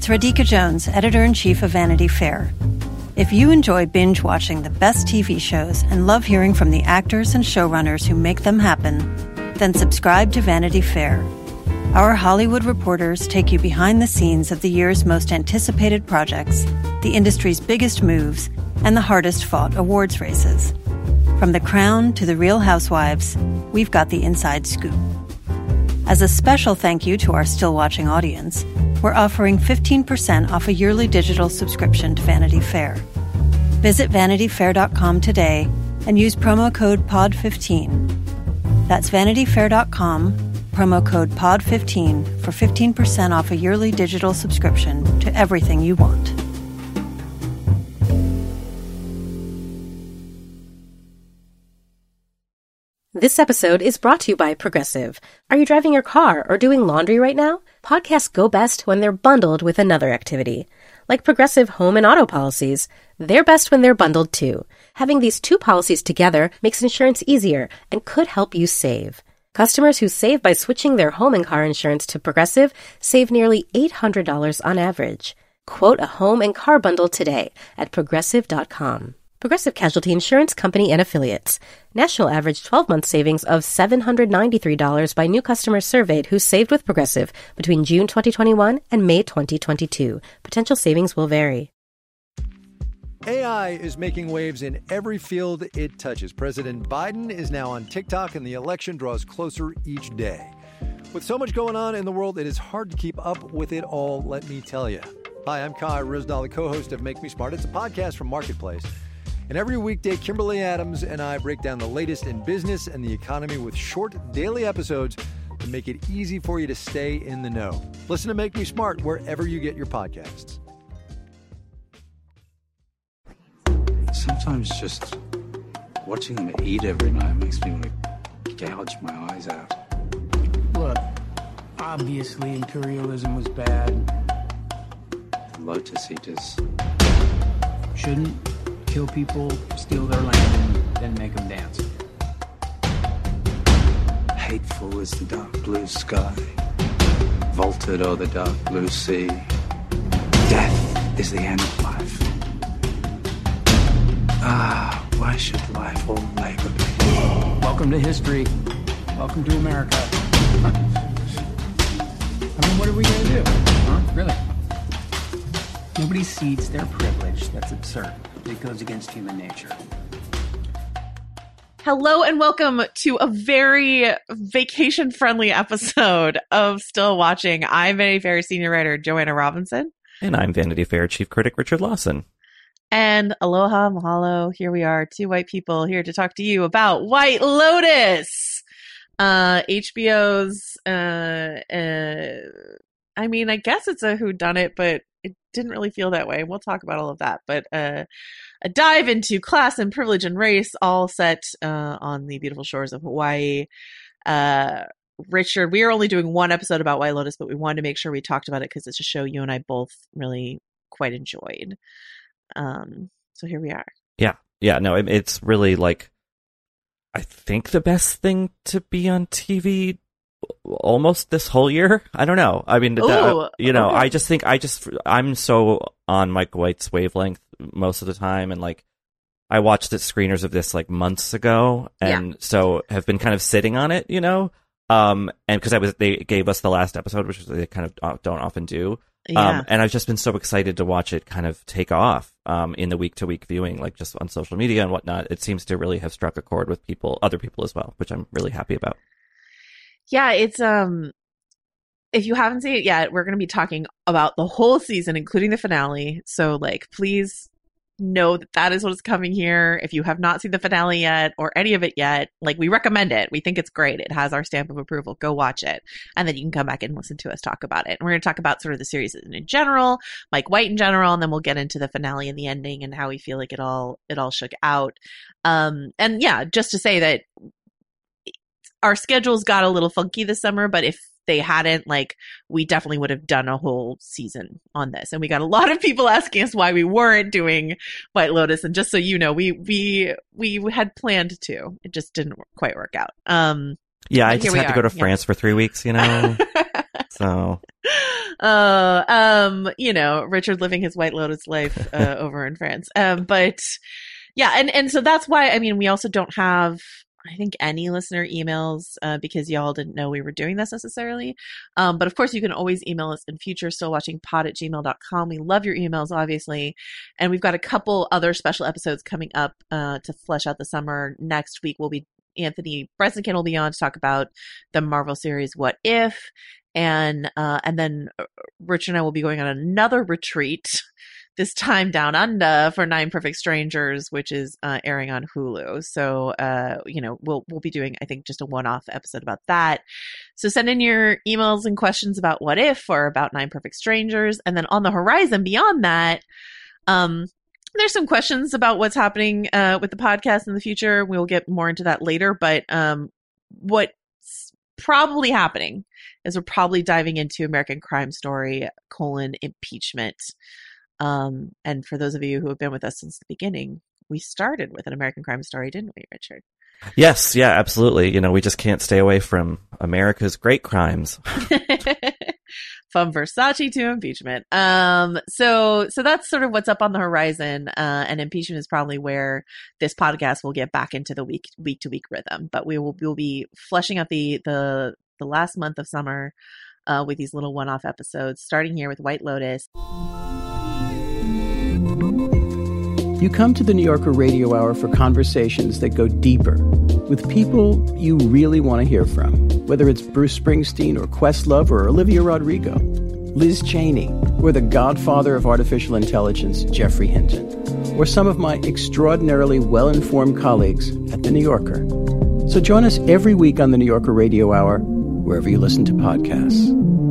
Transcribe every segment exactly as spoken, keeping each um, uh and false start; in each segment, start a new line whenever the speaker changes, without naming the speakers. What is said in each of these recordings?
It's Radhika Jones, Editor-in-Chief of Vanity Fair. If you enjoy binge-watching the best T V shows and love hearing from the actors and showrunners who make them happen, then subscribe to Vanity Fair. Our Hollywood reporters take you behind the scenes of the year's most anticipated projects, the industry's biggest moves, and the hardest-fought awards races. From The Crown to The Real Housewives, we've got the inside scoop. As a special thank you to our still-watching audience, we're offering fifteen percent off a yearly digital subscription to Vanity Fair. Visit vanity fair dot com today and use promo code P O D fifteen. That's vanity fair dot com, promo code P O D fifteen for fifteen percent off a yearly digital subscription to everything you want.
This episode is brought to you by Progressive. Are you driving your car or doing laundry right now? Podcasts go best when they're bundled with another activity. Like Progressive home and auto policies, they're best when they're bundled too. Having these two policies together makes insurance easier and could help you save. Customers who save by switching their home and car insurance to Progressive save nearly eight hundred dollars on average. Quote a home and car bundle today at progressive dot com. Progressive Casualty Insurance Company and Affiliates. National average twelve-month savings of seven hundred ninety-three dollars by new customers surveyed who saved with Progressive between June twenty twenty-one and May twenty twenty-two. Potential savings will vary.
A I is making waves in every field it touches. President Biden is now on TikTok, and the election draws closer each day. With so much going on in the world, it is hard to keep up with it all, let me tell you. Hi, I'm Kai Ryssdal, the co-host of Make Me Smart. It's a podcast from Marketplace. And every weekday, Kimberly Adams and I break down the latest in business and the economy with short daily episodes to make it easy for you to stay in the know. Listen to Make Me Smart wherever you get your podcasts.
Sometimes just watching them eat every night makes me want to gouge my eyes out.
Look, obviously imperialism was bad.
The Lotus Eaters
Shouldn't kill people, steal their land, and then make them dance.
hateful as the dark blue sky, vaulted o'er the dark blue sea. Death is the end of life. Ah, why should life all labor be?
Welcome to history. Welcome to America. I mean, what are we going to do? Huh? Really? Nobody cedes their privilege. That's absurd. It goes against human nature.
Hello and welcome to a very vacation-friendly episode of Still Watching. I'm Vanity Fair senior writer Joanna Robinson.
And I'm Vanity Fair chief critic Richard Lawson.
And aloha, mahalo. Here we are, two white people here to talk to you about White Lotus. Uh, H B O's, uh, uh, I mean, I guess it's a whodunit, but it didn't really feel that way. We'll talk about all of that. But uh, a dive into class and privilege and race, all set uh, on the beautiful shores of Hawaii. Uh, Richard, we are only doing one episode about White Lotus, but we wanted to make sure we talked about it because it's a show you and I both really quite enjoyed. Um, so here we are.
Yeah. Yeah. No, it, it's really like, I think the best thing to be on T V almost this whole year. I don't know. I mean,
Ooh,
that, you know,
okay.
I just think I just, I'm so on Mike White's wavelength most of the time. And like, I watched the screeners of this like months ago. And yeah. so have been kind of sitting on it, you know? Um, and cause I was, they gave us the last episode, which they kind of don't often do.
Yeah.
Um, and I've just been so excited to watch it kind of take off um, in the week-to-week viewing, like just on social media and whatnot. It seems to really have struck a chord with people, other people as well, which I'm really happy about.
Yeah, it's um, if you haven't seen it yet, we're going to be talking about the whole season, including the finale. So, like, please know that that is what is coming here. If you have not seen the finale yet or any of it yet, like, we recommend it. We think it's great. It has our stamp of approval. Go watch it. And then you can come back and listen to us talk about it. And we're going to talk about sort of the series in general, Mike White in general, and then we'll get into the finale and the ending and how we feel like it all, it all shook out. Um, and yeah, just to say that our schedules got a little funky this summer, but if they hadn't, like, we definitely would have done a whole season on this. And we got a lot of people asking us why we weren't doing White Lotus. And just so you know, we we we had planned to. It just didn't quite work out. Um,
yeah, I just had to
are.
go to France yeah. for three weeks, you know? So.
uh, um, you know, Richard living his White Lotus life uh, over in France. Um, but yeah, and and so that's why. I mean, we also don't have, I think, any listener emails uh, because y'all didn't know we were doing this necessarily. Um, but of course, you can always email us in future, stillwatchingpod at gmail dot com. We love your emails, obviously. And we've got a couple other special episodes coming up uh, to flesh out the summer. Next week, we'll be Anthony Bresenkin will be on to talk about the Marvel series What If? And, uh, and then Richard and I will be going on another retreat, this time down under, for Nine Perfect Strangers, which is uh, airing on Hulu. So, uh, you know, we'll we'll be doing, I think, just a one-off episode about that. So send in your emails and questions about What If or about Nine Perfect Strangers. And then on the horizon beyond that, um, there's some questions about what's happening uh, with the podcast in the future. We'll get more into that later. But um, what's probably happening is we're probably diving into American Crime Story, colon, impeachment. Um, and for those of you who have been with us since the beginning, we started with an American Crime Story, didn't we, Richard?
Yes, yeah, absolutely. You know, we just can't stay away from America's great crimes.
From Versace to impeachment. Um, so, so that's sort of what's up on the horizon. Uh, and impeachment is probably where this podcast will get back into the week, week to week rhythm, but we will, we'll be fleshing out the, the, the last month of summer, uh, with these little one-off episodes, starting here with White Lotus.
You come to the New Yorker Radio Hour for conversations that go deeper with people you really want to hear from, whether it's Bruce Springsteen or Questlove or Olivia Rodrigo, Liz Cheney, or the godfather of artificial intelligence, Geoffrey Hinton, or some of my extraordinarily well-informed colleagues at the New Yorker. So join us every week on the New Yorker Radio Hour, wherever you listen to podcasts.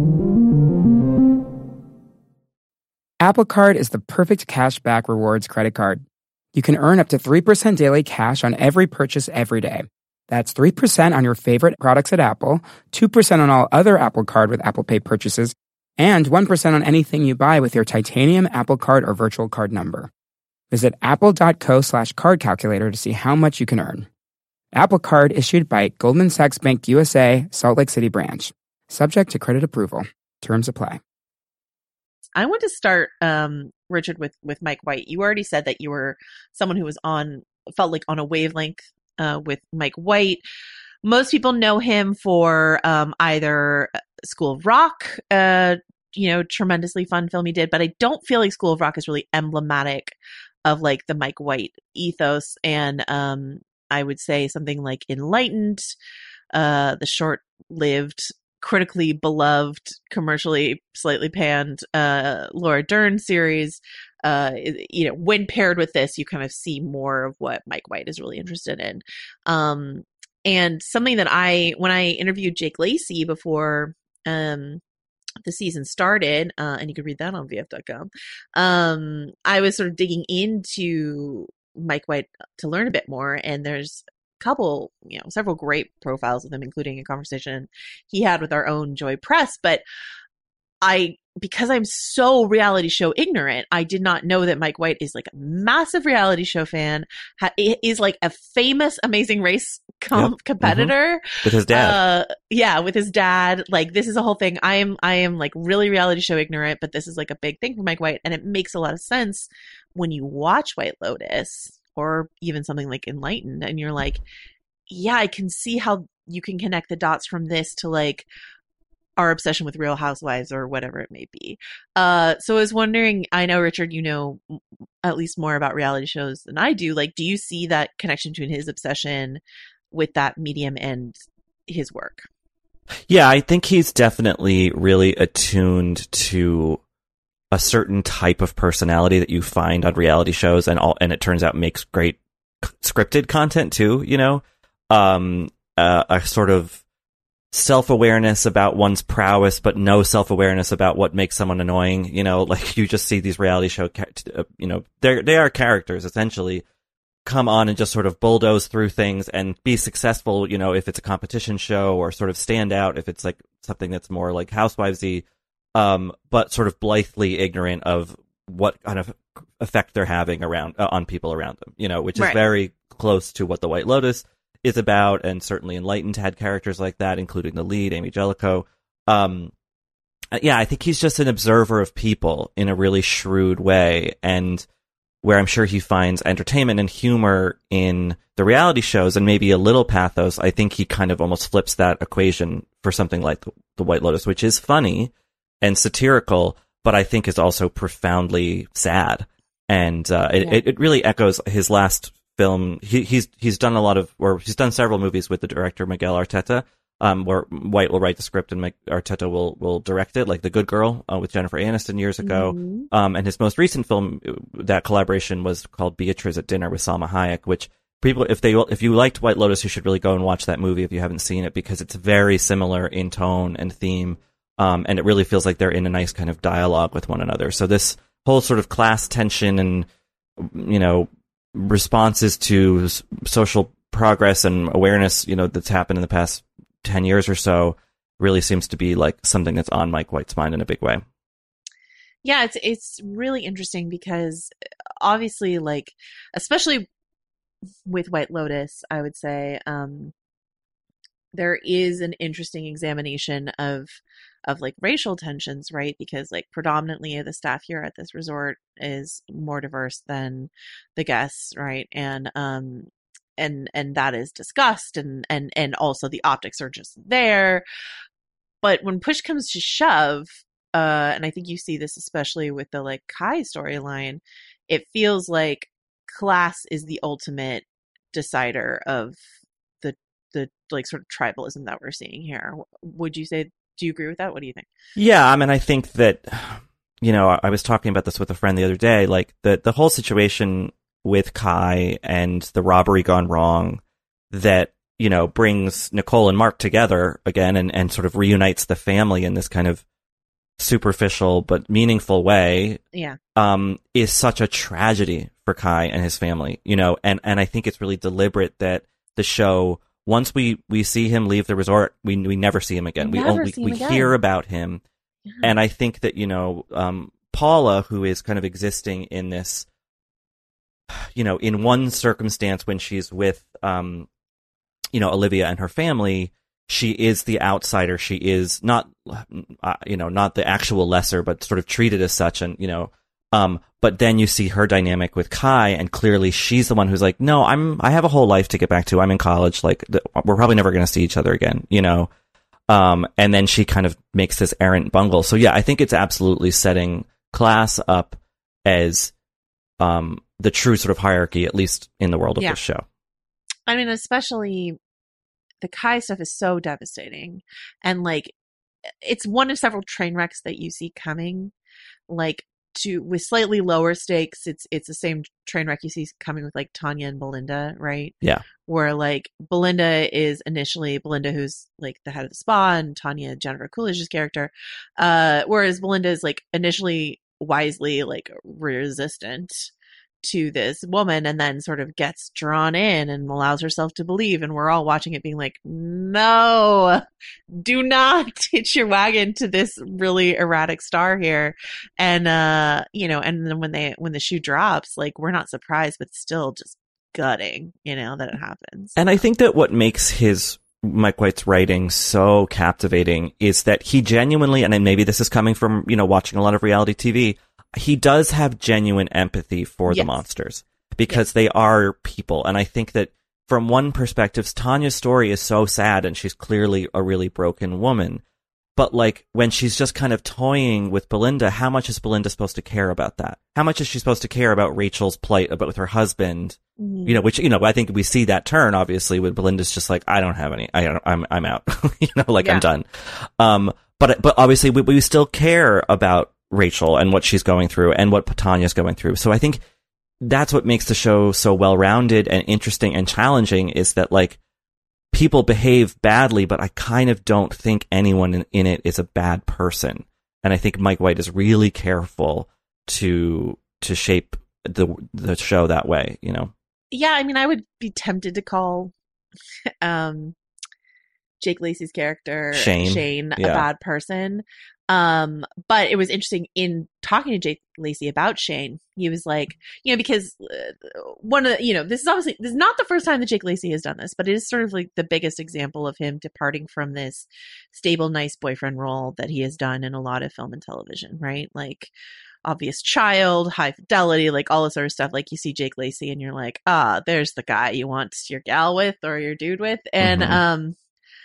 Apple Card is the perfect cashback rewards credit card. You can earn up to three percent daily cash on every purchase every day. That's three percent on your favorite products at Apple, two percent on all other Apple Card with Apple Pay purchases, and one percent on anything you buy with your titanium Apple Card or virtual card number. Visit apple.co slash card calculator to see how much you can earn. Apple Card issued by Goldman Sachs Bank U S A, Salt Lake City branch. Subject to credit approval. Terms apply.
I want to start, um, Richard, with, with Mike White. You already said that you were someone who was on, felt like on a wavelength uh, with Mike White. Most people know him for um, either School of Rock, uh, you know, tremendously fun film he did, but I don't feel like School of Rock is really emblematic of like the Mike White ethos. And um, I would say something like Enlightened, uh, the short-lived, critically beloved, commercially slightly panned uh, Laura Dern series. Uh, you know, when paired with this, you kind of see more of what Mike White is really interested in. Um, and something that I, when I interviewed Jake Lacy before um, the season started, uh, and you can read that on V F dot com, um, I was sort of digging into Mike White to learn a bit more. And there's couple, you know, several great profiles of him, including a conversation he had with our own Joy Press. But I, because I'm so reality show ignorant, I did not know that Mike White is like a massive reality show fan, ha- is like a famous Amazing Race com- yep. competitor.
Mm-hmm. With his dad.
Uh, yeah, with his dad. Like, this is a whole thing. I am, I am like really reality show ignorant, but this is like a big thing for Mike White. And it makes a lot of sense when you watch White Lotus, or even something like Enlightened, and you're like, yeah, I can see how you can connect the dots from this to like our obsession with Real Housewives or whatever it may be. Uh, so I was wondering, I know, Richard, you know at least more about reality shows than I do. Like, do you see that connection between his obsession with that medium and his work?
Yeah, I think he's definitely really attuned to a certain type of personality that you find on reality shows, and all, and it turns out makes great scripted content too, you know, um, uh, a sort of self-awareness about one's prowess, but no self-awareness about what makes someone annoying. You know, like you just see these reality show, uh, you know, they're, they are characters essentially come on and just sort of bulldoze through things and be successful, you know, if it's a competition show, or sort of stand out if it's like something that's more like Housewivesy. Um, but sort of blithely ignorant of what kind of effect they're having around uh, on people around them, you know, which is right. very close to what The White Lotus is about, and certainly Enlightened had characters like that, including the lead, Amy Jellicoe. Um, yeah, I think he's just an observer of people in a really shrewd way, and where I'm sure he finds entertainment and humor in the reality shows and maybe a little pathos, I think he kind of almost flips that equation for something like The White Lotus, which is funny and satirical, but I think is also profoundly sad. And uh, it,
Yeah.
it really echoes his last film. He, he's he's done a lot of, or he's done several movies with the director Miguel Arteta, um, where White will write the script and Meg- Arteta will will direct it, like The Good Girl uh, with Jennifer Aniston years ago.
Mhm.
Um, and his most recent film, that collaboration was called Beatriz at Dinner with Salma Hayek, which people, if they if you liked White Lotus, you should really go and watch that movie if you haven't seen it, because it's very similar in tone and theme, um, and it really feels like they're in a nice kind of dialogue with one another. So this whole sort of class tension and, you know, responses to s- social progress and awareness, you know, that's happened in the past ten years or so really seems to be like something that's on Mike White's mind in a big way.
Yeah, it's it's really interesting because obviously, like, especially with White Lotus, I would say um, there is an interesting examination of of like racial tensions, right? Because like predominantly the staff here at this resort is more diverse than the guests, right? And um and and that is discussed, and and and also the optics are just there. But when push comes to shove, uh, and I think you see this especially with the like Kai storyline, it feels like class is the ultimate decider of the the like sort of tribalism that we're seeing here. Would you say? Do you agree with that? What do you think?
Yeah, I mean, I think that, you know, I, I was talking about this with a friend the other day, like the the whole situation with Kai and the robbery gone wrong, that, you know, brings Nicole and Mark together again and, and sort of reunites the family in this kind of superficial but meaningful way,
Yeah.
um, is such a tragedy for Kai and his family, you know, and, and I think it's really deliberate that the show, once we, we see him leave the resort, we we never see him again.
We
We
never
only
see him
we
again.
hear about him,
Yeah.
and I think that, you know, um, Paula, who is kind of existing in this, you know, in one circumstance when she's with, um, you know, Olivia and her family, she is the outsider. She is not, uh, you know, not the actual lesser, but sort of treated as such, and you know. Um, but then you see her dynamic with Kai, and clearly she's the one who's like, no, I'm, I have a whole life to get back to. I'm in college. Like, th- we're probably never going to see each other again, you know? Um, and then she kind of makes this errant bungle. So yeah, I think it's absolutely setting class up as, um, the true sort of hierarchy, at least in the world of
Yeah.
this show.
I mean, especially the Kai stuff is so devastating. And like, it's one of several train wrecks that you see coming. Like, to with slightly lower stakes, it's it's the same train wreck you see coming with like Tanya and Belinda, right?
Yeah.
Where like Belinda is initially Belinda, who's like the head of the spa, and Tanya, Jennifer Coolidge's character. Uh, whereas Belinda is like initially wisely like resistant to this woman, and then sort of gets drawn in and allows herself to believe, and we're all watching it being like, no, do not hitch your wagon to this really erratic star here. And uh you know, and then when they when the shoe drops, like, we're not surprised, but still just gutting, you know, that it happens.
And I think that what makes his Mike White's writing so captivating is that he genuinely, and then maybe this is coming from, you know, watching a lot of reality T V, he does have genuine empathy for
Yes.
the monsters, because they are people. And I think that from one perspective, Tanya's story is so sad, and she's clearly a really broken woman. But like, when she's just kind of toying with Belinda, how much is Belinda supposed to care about that? How much is she supposed to care about Rachel's plight about with her husband?
Mhm.
You know, which, you know, I think we see that turn, obviously, when Belinda's just like, I don't have any, I don't, I'm, I'm out, you know, like,
Yeah.
I'm done. Um, but, but obviously we, we still care about Rachel and what she's going through and what Tanya's going through. So I think that's what makes the show so well-rounded and interesting and challenging, is that like, people behave badly, but I kind of don't think anyone in, in it is a bad person. And I think Mike White is really careful to, to shape the, the show that way, you know?
Yeah, I mean, I would be tempted to call um Jake Lacey's character
Shane.
Shane a
Yeah.
bad person, Um, but it was interesting in talking to Jake Lacy about Shane. He was like, you know, because uh, one of the, you know, this is obviously, this is not the first time that Jake Lacy has done this, but it is sort of like the biggest example of him departing from this stable, nice boyfriend role that he has done in a lot of film and television, right? Like Obvious Child, High Fidelity, like all this sort of stuff. Like you see Jake Lacy and you're like, ah, there's the guy you want your gal with or your dude with. And, mm-hmm. um,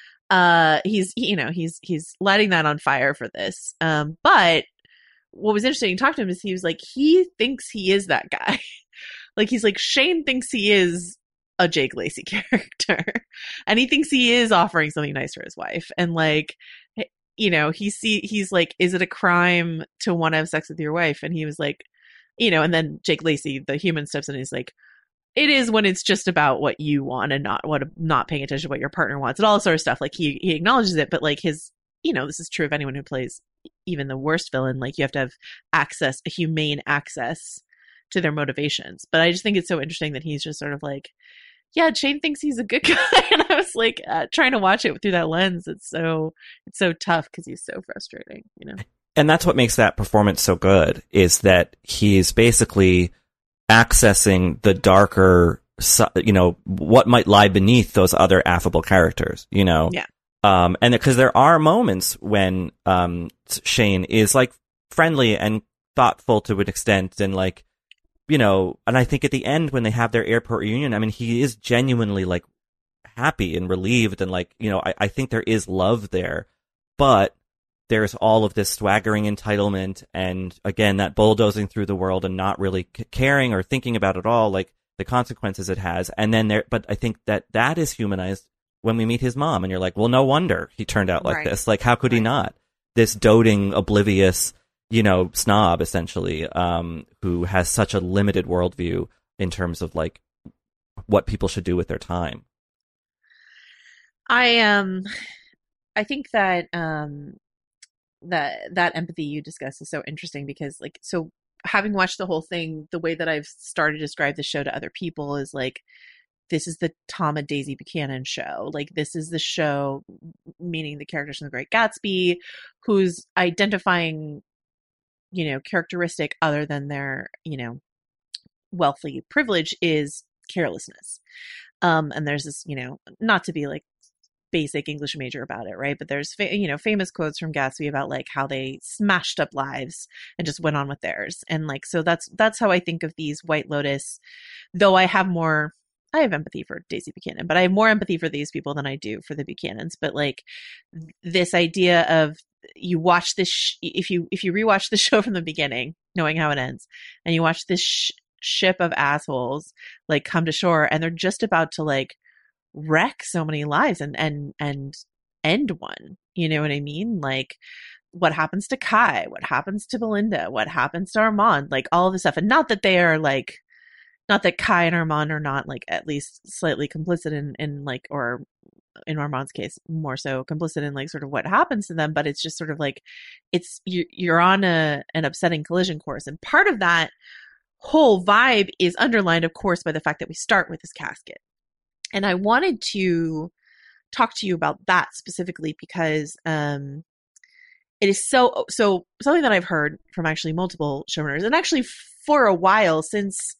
Uh, he's, you know, he's, he's lighting that on fire for this. Um, but what was interesting to talk to him is he was like, he thinks he is that guy. Like, he's like, Shane thinks he is a Jake Lacy character and he thinks he is offering something nice for his wife. And like, you know, he see, he's like, is it a crime to want to have sex with your wife? And he was like, you know, and then Jake Lacy, the human, steps in and he's like, it is when it's just about what you want and not what not paying attention to what your partner wants and all this sort of stuff. Like he he acknowledges it, but like his, you know, this is true of anyone who plays even the worst villain. Like you have to have access, a humane access to their motivations. But I just think it's so interesting that he's just sort of like, yeah, Shane thinks he's a good guy, and I was like uh, trying to watch it through that lens. It's so it's so tough because he's so frustrating, you know.
And that's what makes that performance so good is that he's basically accessing the darker, you know, what might lie beneath those other affable characters, you know?
Yeah.
Um, and because there are moments when, um, Shane is like friendly and thoughtful to an extent and like, you know, and I think at the end when they have their airport reunion, I mean, he is genuinely like happy and relieved and like, you know, I, I think there is love there, but there's all of this swaggering entitlement and, again, that bulldozing through the world and not really c- caring or thinking about it all, like the consequences it has. And then there, but I think that that is humanized when we meet his mom. And you're like, well, no wonder he turned out like
right.
this. Like, how could
right.
he not? This doting, oblivious, you know, snob, essentially, um, who has such a limited worldview in terms of, like, what people should do with their time.
I, um, I think that, um, that that empathy you discuss is so interesting because like so having watched the whole thing, the way that I've started to describe the show to other people is like this is the Tom and Daisy Buchanan show. Like this is the show, meaning the characters from The Great Gatsby, who's identifying, you know, characteristic other than their, you know, wealthy privilege is carelessness. Um, and there's this, you know, not to be like basic English major about it, right? But there's, fa- you know, famous quotes from Gatsby about like how they smashed up lives and just went on with theirs. And like, so that's, that's how I think of these White Lotus, though I have more, I have empathy for Daisy Buchanan, but I have more empathy for these people than I do for the Buchanans. But like this idea of you watch this, sh- if you, if you rewatch the show from the beginning, knowing how it ends, and you watch this sh- ship of assholes like come to shore and they're just about to like wreck so many lives and and and end one, you know what I mean? Like what happens to Kai, what happens to Belinda, what happens to Armand, like all of this stuff. And not that they are like, not that Kai and Armand are not like at least slightly complicit in in like, or in Armand's case more so complicit in like sort of what happens to them, but it's just sort of like it's you, you're on a an upsetting collision course. And part of that whole vibe is underlined, of course, by the fact that we start with this casket. And I wanted to talk to you about that specifically because um, it is so, so something that I've heard from actually multiple showrunners, and actually for a while since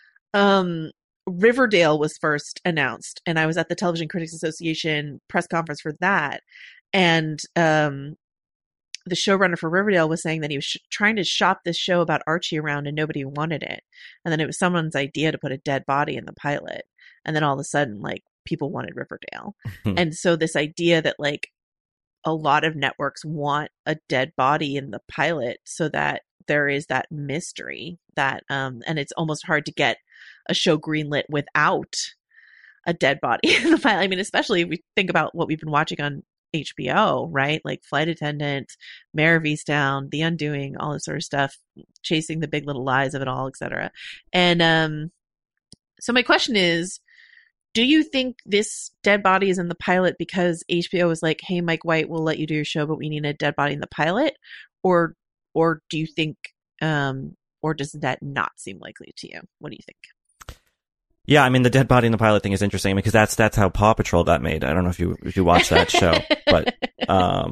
um, Riverdale was first announced, and I was at the Television Critics Association press conference for that. And um, the showrunner for Riverdale was saying that he was sh- trying to shop this show about Archie around and nobody wanted it. And then it was someone's idea to put a dead body in the pilot. And then all of a sudden, like, people wanted Riverdale. And so this idea that, like, a lot of networks want a dead body in the pilot so that there is that mystery that, um, and it's almost hard to get a show greenlit without a dead body in the pilot. I mean, especially if we think about what we've been watching on H B O, right? Like Flight Attendant, Mare of Easttown, The Undoing, all this sort of stuff, Chasing the Big Little Lies of it all, et cetera. And um, so my question is, do you think this dead body is in the pilot because H B O is like, hey, Mike White, we'll let you do your show, but we need a dead body in the pilot? Or or do you think, um, or does that not seem likely to you? What do you think?
Yeah, I mean, the dead body in the pilot thing is interesting because that's that's how Paw Patrol got made. I don't know if you if you watched that show, but um,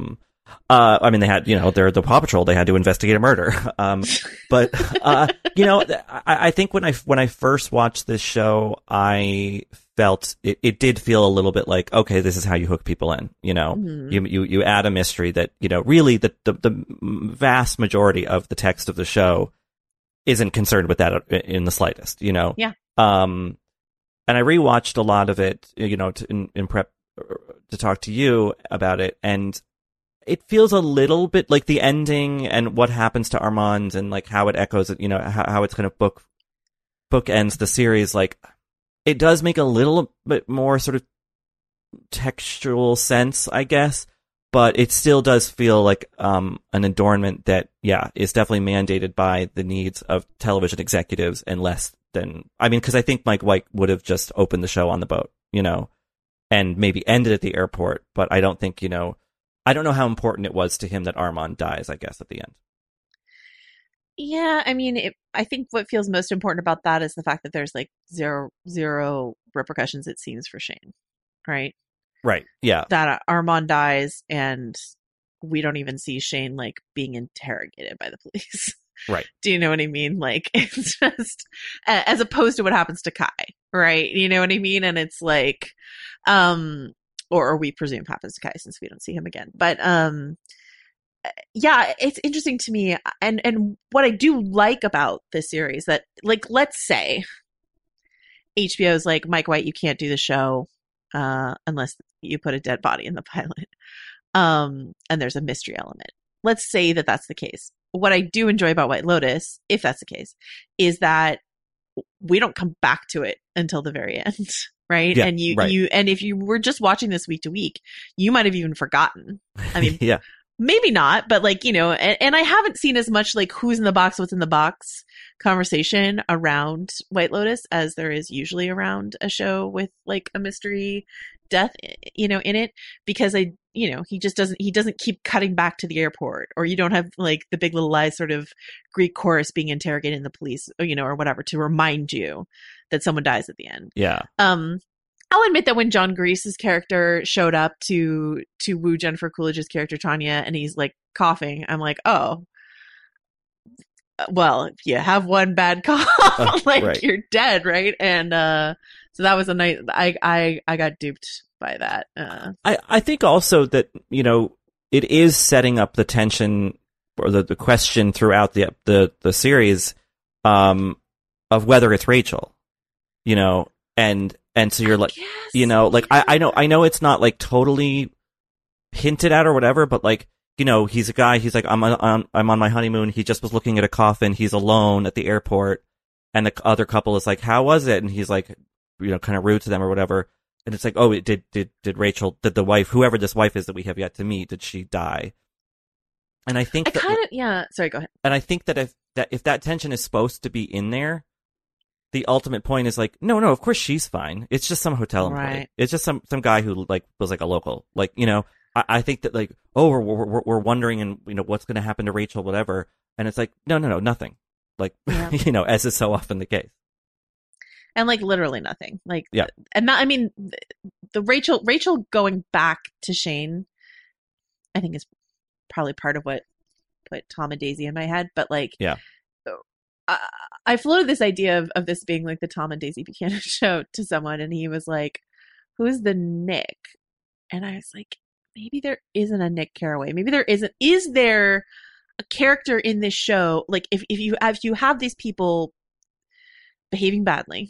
Uh, I mean, they had, you know, they're the Paw Patrol. They had to investigate a murder. Um, but, uh, you know, I, I think when I, when I first watched this show, I felt it, it did feel a little bit like, okay, this is how you hook people in, you know, mm-hmm. you, you, you add a mystery that, you know, really the, the, the vast majority of the text of the show isn't concerned with that in the slightest, you know?
Yeah.
Um, and I rewatched a lot of it, you know, to, in, in prep to talk to you about it. And it feels a little bit like the ending and what happens to Armand and like how it echoes, you know, how, how it's kind of book, book ends the series. Like it does make a little bit more sort of textual sense, I guess, but it still does feel like, um, an adornment that, yeah, is definitely mandated by the needs of television executives and less than, I mean, cause I think Mike White would have just opened the show on the boat, you know, and maybe ended at the airport, but I don't think, you know, I don't know how important it was to him that Armand dies, I guess, at the end.
Yeah, I mean, it, I think what feels most important about that is the fact that there's like zero, zero repercussions, it seems, for Shane, right?
Right, yeah.
That Armand dies and we don't even see Shane like being interrogated by the police.
Right.
Do you know what I mean? Like, it's just, as opposed to what happens to Kai, right? You know what I mean? And it's like, um, Or, or we presume happens to Kai since we don't see him again. But um, yeah, it's interesting to me. And and what I do like about this series that, like, let's say H B O is like, Mike White, you can't do the show uh, unless you put a dead body in the pilot. Um, and there's a mystery element. Let's say that that's the case. What I do enjoy about White Lotus, if that's the case, is that we don't come back to it until the very end. Right.
Yeah,
and you,
right.
you, and if you were just watching this week to week, you might have even forgotten. I mean,
yeah,
maybe not, but like, you know, and, and I haven't seen as much like who's in the box, what's in the box conversation around White Lotus as there is usually around a show with like a mystery death, you know, in it, because I, you know, he just doesn't, he doesn't keep cutting back to the airport, or you don't have like the Big Little Lies sort of Greek chorus being interrogated in the police, or, you know, or whatever, to remind you that someone dies at the end.
Yeah.
Um, I'll admit that when John Grease's character showed up to to woo Jennifer Coolidge's character Tanya, and he's like coughing, I'm like, oh, well, if you have one bad cough, uh, like right. you're dead, right? And uh, so that was a night. I I I got duped by that. Uh,
I I think also that, you know, it is setting up the tension or the, the question throughout the the the series, um, of whether it's Rachel, you know, and. And so you're like, you know, like, I, I know, I know it's not like totally hinted at or whatever, but like, you know, he's a guy, he's like, I'm on, I'm on my honeymoon. He just was looking at a coffin. He's alone at the airport. And the other couple is like, how was it? And he's like, you know, kind of rude to them or whatever. And it's like, oh, it did, did, did Rachel, did the wife, whoever this wife is that we have yet to meet, did she die? And I think
I kind of, yeah, sorry, go ahead.
And I think that if that, if that tension is supposed to be in there, the ultimate point is like, no, no, of course she's fine. It's just some hotel employee. Right. It's just some, some guy who like was like a local, like, you know, I, I think that like, oh, we're, we're, we're wondering and, you know, what's going to happen to Rachel, whatever. And it's like, no, no, no, nothing. Like, yeah. you know, as is so often the case.
And like literally nothing. Like,
yeah.
And not, I mean, the, the Rachel, Rachel going back to Shane, I think is probably part of what put Tom and Daisy in my head. But like,
yeah.
I, I floated this idea of, of this being like the Tom and Daisy Buchanan show to someone, and he was like, who's the Nick? And I was like, maybe there isn't a Nick Carraway. Maybe there isn't. Is there a character in this show? Like if, if you if you have these people behaving badly,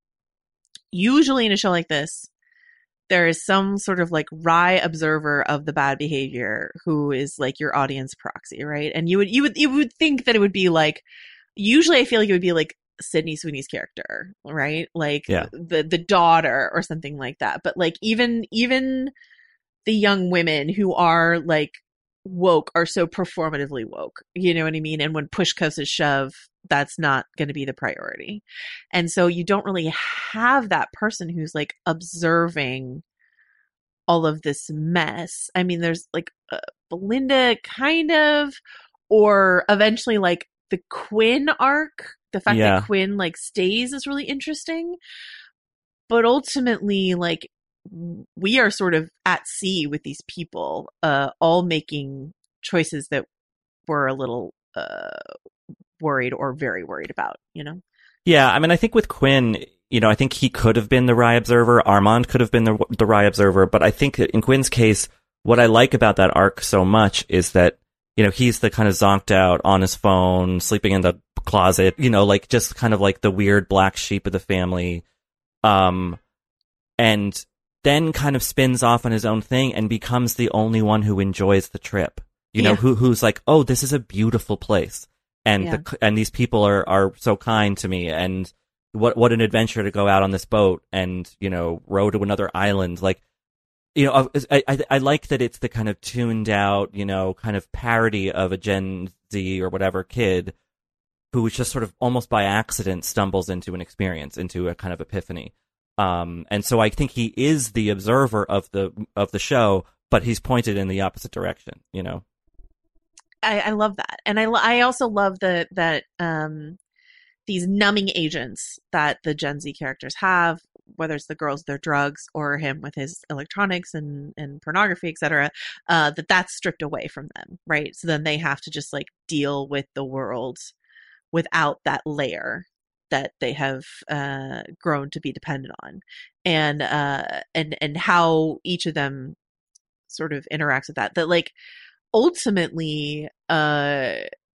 usually in a show like this, there is some sort of like wry observer of the bad behavior who is like your audience proxy, right? And you would you would you would think that it would be like, usually I feel like it would be like Sydney Sweeney's character, right? Like
yeah.
the the daughter or something like that. But like even even the young women who are like woke are so performatively woke, you know what I mean? And when push comes to shove, that's not going to be the priority. And so you don't really have that person who's like observing all of this mess. I mean, there's like uh, Belinda kind of, or eventually like the Quinn arc, the fact
yeah.
that Quinn like stays is really interesting. But ultimately, like we are sort of at sea with these people, uh, all making choices that we're a little uh, worried or very worried about, you know?
Yeah, I mean, I think with Quinn, you know, I think he could have been the Rye Observer. Armand could have been the, the Rye Observer. But I think in Quinn's case, what I like about that arc so much is that, you know, he's the kind of zonked out on his phone, sleeping in the closet, you know, like just kind of like the weird black sheep of the family. Um, and then kind of spins off on his own thing and becomes the only one who enjoys the trip, you know,
Yeah.
who who's like, oh, this is a beautiful place. And
Yeah.
the, and these people are, are so kind to me. And what what an adventure to go out on this boat and, you know, row to another island. Like, you know, I, I, I like that it's the kind of tuned out, you know, kind of parody of a Gen Z or whatever kid who just sort of almost by accident stumbles into an experience, into a kind of epiphany. Um, and so I think he is the observer of the of the show, but he's pointed in the opposite direction, you know.
I, I love that. And I, lo- I also love the, that um, these numbing agents that the Gen Z characters have, whether it's the girls, their drugs, or him with his electronics and, and pornography, et cetera, uh, that that's stripped away from them, right? So then they have to just like deal with the world without that layer that they have uh, grown to be dependent on, and uh, and and how each of them sort of interacts with that. That like ultimately, uh,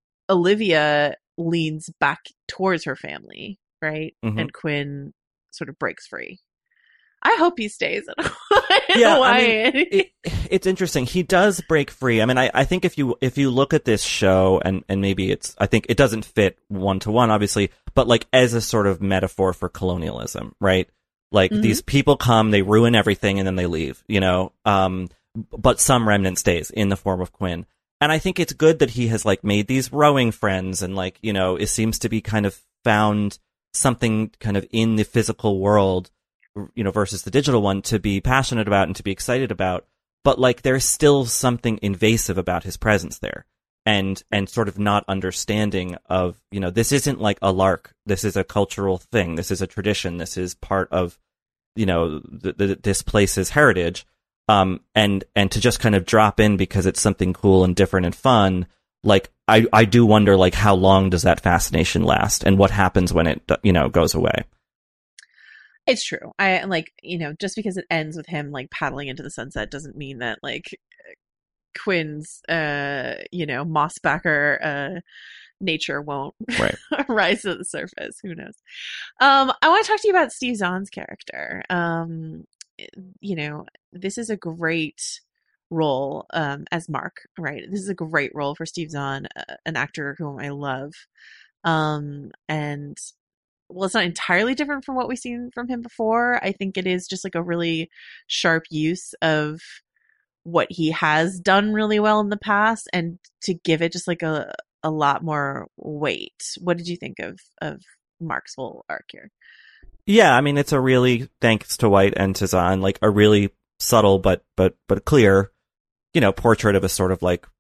Olivia leans back towards her family, right,
Mhm.
and Quinn sort of breaks free. I hope he stays in, in
Yeah,
Hawaii.
I mean, it, it's interesting. He does break free. I mean, I, I think if you if you look at this show, and, and maybe it's, I think it doesn't fit one to one, obviously, but like as a sort of metaphor for colonialism, right? Like
Mhm.
these people come, they ruin everything, and then they leave, you know. Um, but some remnant stays in the form of Quinn, and I think it's good that he has like made these rowing friends, and like, you know, it seems to be kind of found something kind of in the physical world, you know, versus the digital one, to be passionate about and to be excited about. But like, there's still something invasive about his presence there, and and sort of not understanding of, you know, this isn't like a lark. This is a cultural thing. This is a tradition. This is part of, you know, the, the, this place's heritage. Um, and and to just kind of drop in because it's something cool and different and fun. Like, I I do wonder, like, how long does that fascination last, and what happens when it, you know, goes away.
It's true. I like, you know, just because it ends with him like paddling into the sunset doesn't mean that like Quinn's, uh, you know, mossbacker uh, nature won't
Right.
rise to the surface. Who knows? Um, I want to talk to you about Steve Zahn's character. Um, you know, this is a great role um, as Mark, right? This is a great role for Steve Zahn, uh, an actor whom I love. Um, and well, it's not entirely different from what we've seen from him before. I think it is just like a really sharp use of what he has done really well in the past, and to give it just like a a lot more weight. What did you think of of Mark's whole arc here?
Yeah, I mean, it's a really, thanks to White and to Zahn, like a really subtle but but but clear, you know, portrait of a sort of like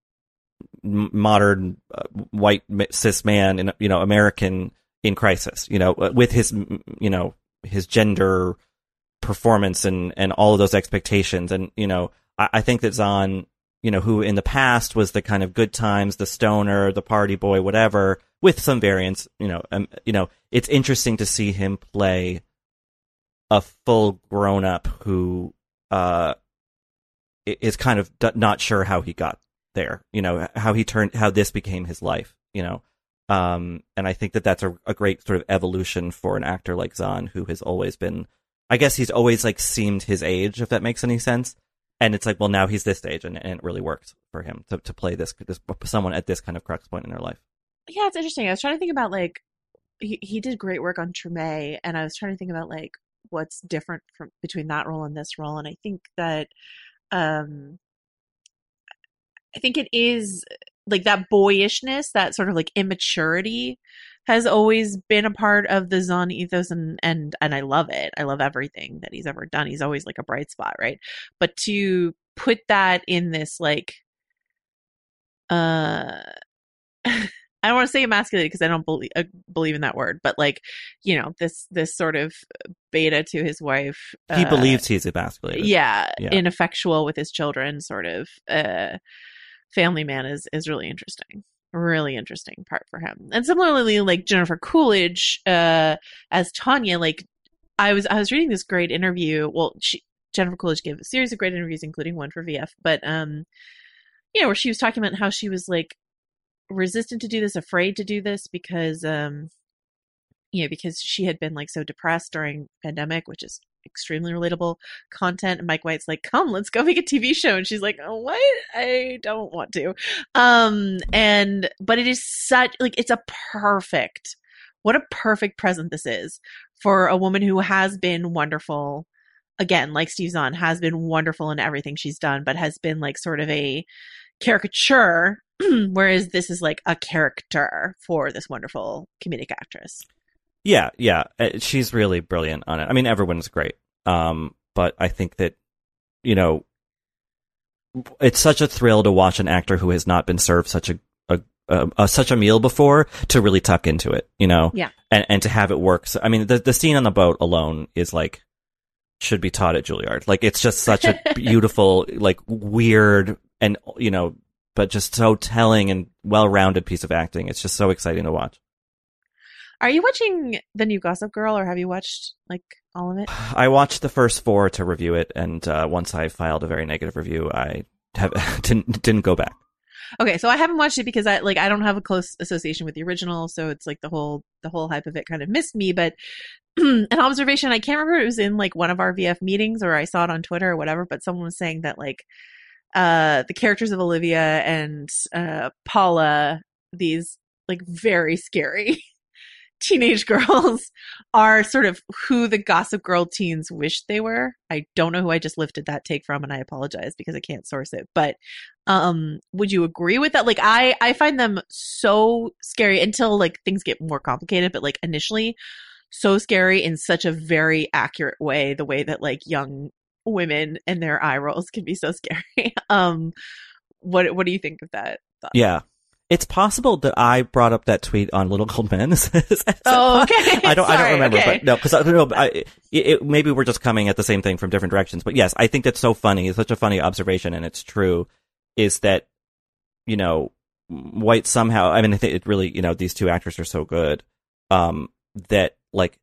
m- modern uh, white cis man in, you know, American in crisis, you know, with his, you know, his gender performance and, and all of those expectations. And, you know, I, I think that Zahn, you know, who in the past was the kind of good times, the stoner, the party boy, whatever, with some variants, you know, um, you know, it's interesting to see him play a full grown up who, uh, is kind of d- not sure how he got there, you know, how he turned, how this became his life, you know. Um, and I think that that's a, a great sort of evolution for an actor like Zahn, who has always been, I guess he's always like seemed his age, if that makes any sense. And it's like, well, now he's this age, and, and it really worked for him to, to play this, this someone at this kind of crux point in their life.
Yeah, it's interesting. I was trying to think about like he, he did great work on Treme, and I was trying to think about like what's different from between that role and this role. And I think that um I think it is like that boyishness, that sort of like immaturity has always been a part of the Zahn ethos, and, and, and I love it. I love everything that he's ever done. He's always like a bright spot, right? But to put that in this like, uh, I I don't want to say emasculated because I don't believe uh, believe in that word, but like, you know, this this sort of beta to his wife.
He
uh,
believes he's emasculated.
Yeah,
Yeah.
ineffectual with his children, sort of uh, family man is is really interesting. Really interesting part for him. And similarly, like Jennifer Coolidge uh, as Tanya, like I was I was reading this great interview. Well, she, Jennifer Coolidge gave a series of great interviews, including one for V F, but um, you know, where she was talking about how she was like resistant to do this, afraid to do this because um, you know, because she had been like so depressed during pandemic, which is extremely relatable content. And Mike White's like, come, let's go make a T V show. And she's like, oh, what? I don't want to. Um, and, but it is such, like, it's a perfect, what a perfect present this is for a woman who has been wonderful. Again, like Steve Zahn, has been wonderful in everything she's done, but has been like sort of a caricature, whereas this is like a character for this wonderful comedic actress.
Yeah, yeah, uh, she's really brilliant on it. I mean, everyone's great, um, but I think that, you know, it's such a thrill to watch an actor who has not been served such a, a, a, a such a meal before to really tuck into it, you know,
yeah,
and and to have it work. So, I mean, the the scene on the boat alone is like should be taught at Juilliard. Like, it's just such a beautiful, like weird, and you know, but just so telling and well-rounded piece of acting. It's just so exciting to watch.
Are you watching the new Gossip Girl, or have you watched like all of it?
I watched the first four to review it, and uh, once I filed a very negative review, I have didn't didn't go back.
Okay, so I haven't watched it because I like I don't have a close association with the original, so it's like the whole the whole hype of it kind of missed me. But an observation, I can't remember if it was in like one of our V F meetings or I saw it on Twitter or whatever, but someone was saying that like uh, the characters of Olivia and uh, Paula, these like very scary teenage girls, are sort of who the Gossip Girl teens wish they were. I don't know who I just lifted that take from, and I apologize because I can't source it. But um, would you agree with that? Like, I, I find them so scary until like things get more complicated, but like initially so scary in such a very accurate way, the way that like young women and their eye rolls can be so scary. um, what what do you think of that thought?
Yeah. It's possible that I brought up that tweet on Little Gold Men.
Oh, okay.
I don't.
Sorry,
I don't remember,
okay.
but no, because I don't know. I, it, it, maybe we're just coming at the same thing from different directions. But yes, I think that's so funny. It's such a funny observation, and it's true. Is that, you know, White somehow? I mean, I think it really, you know, these two actors are so good um, that like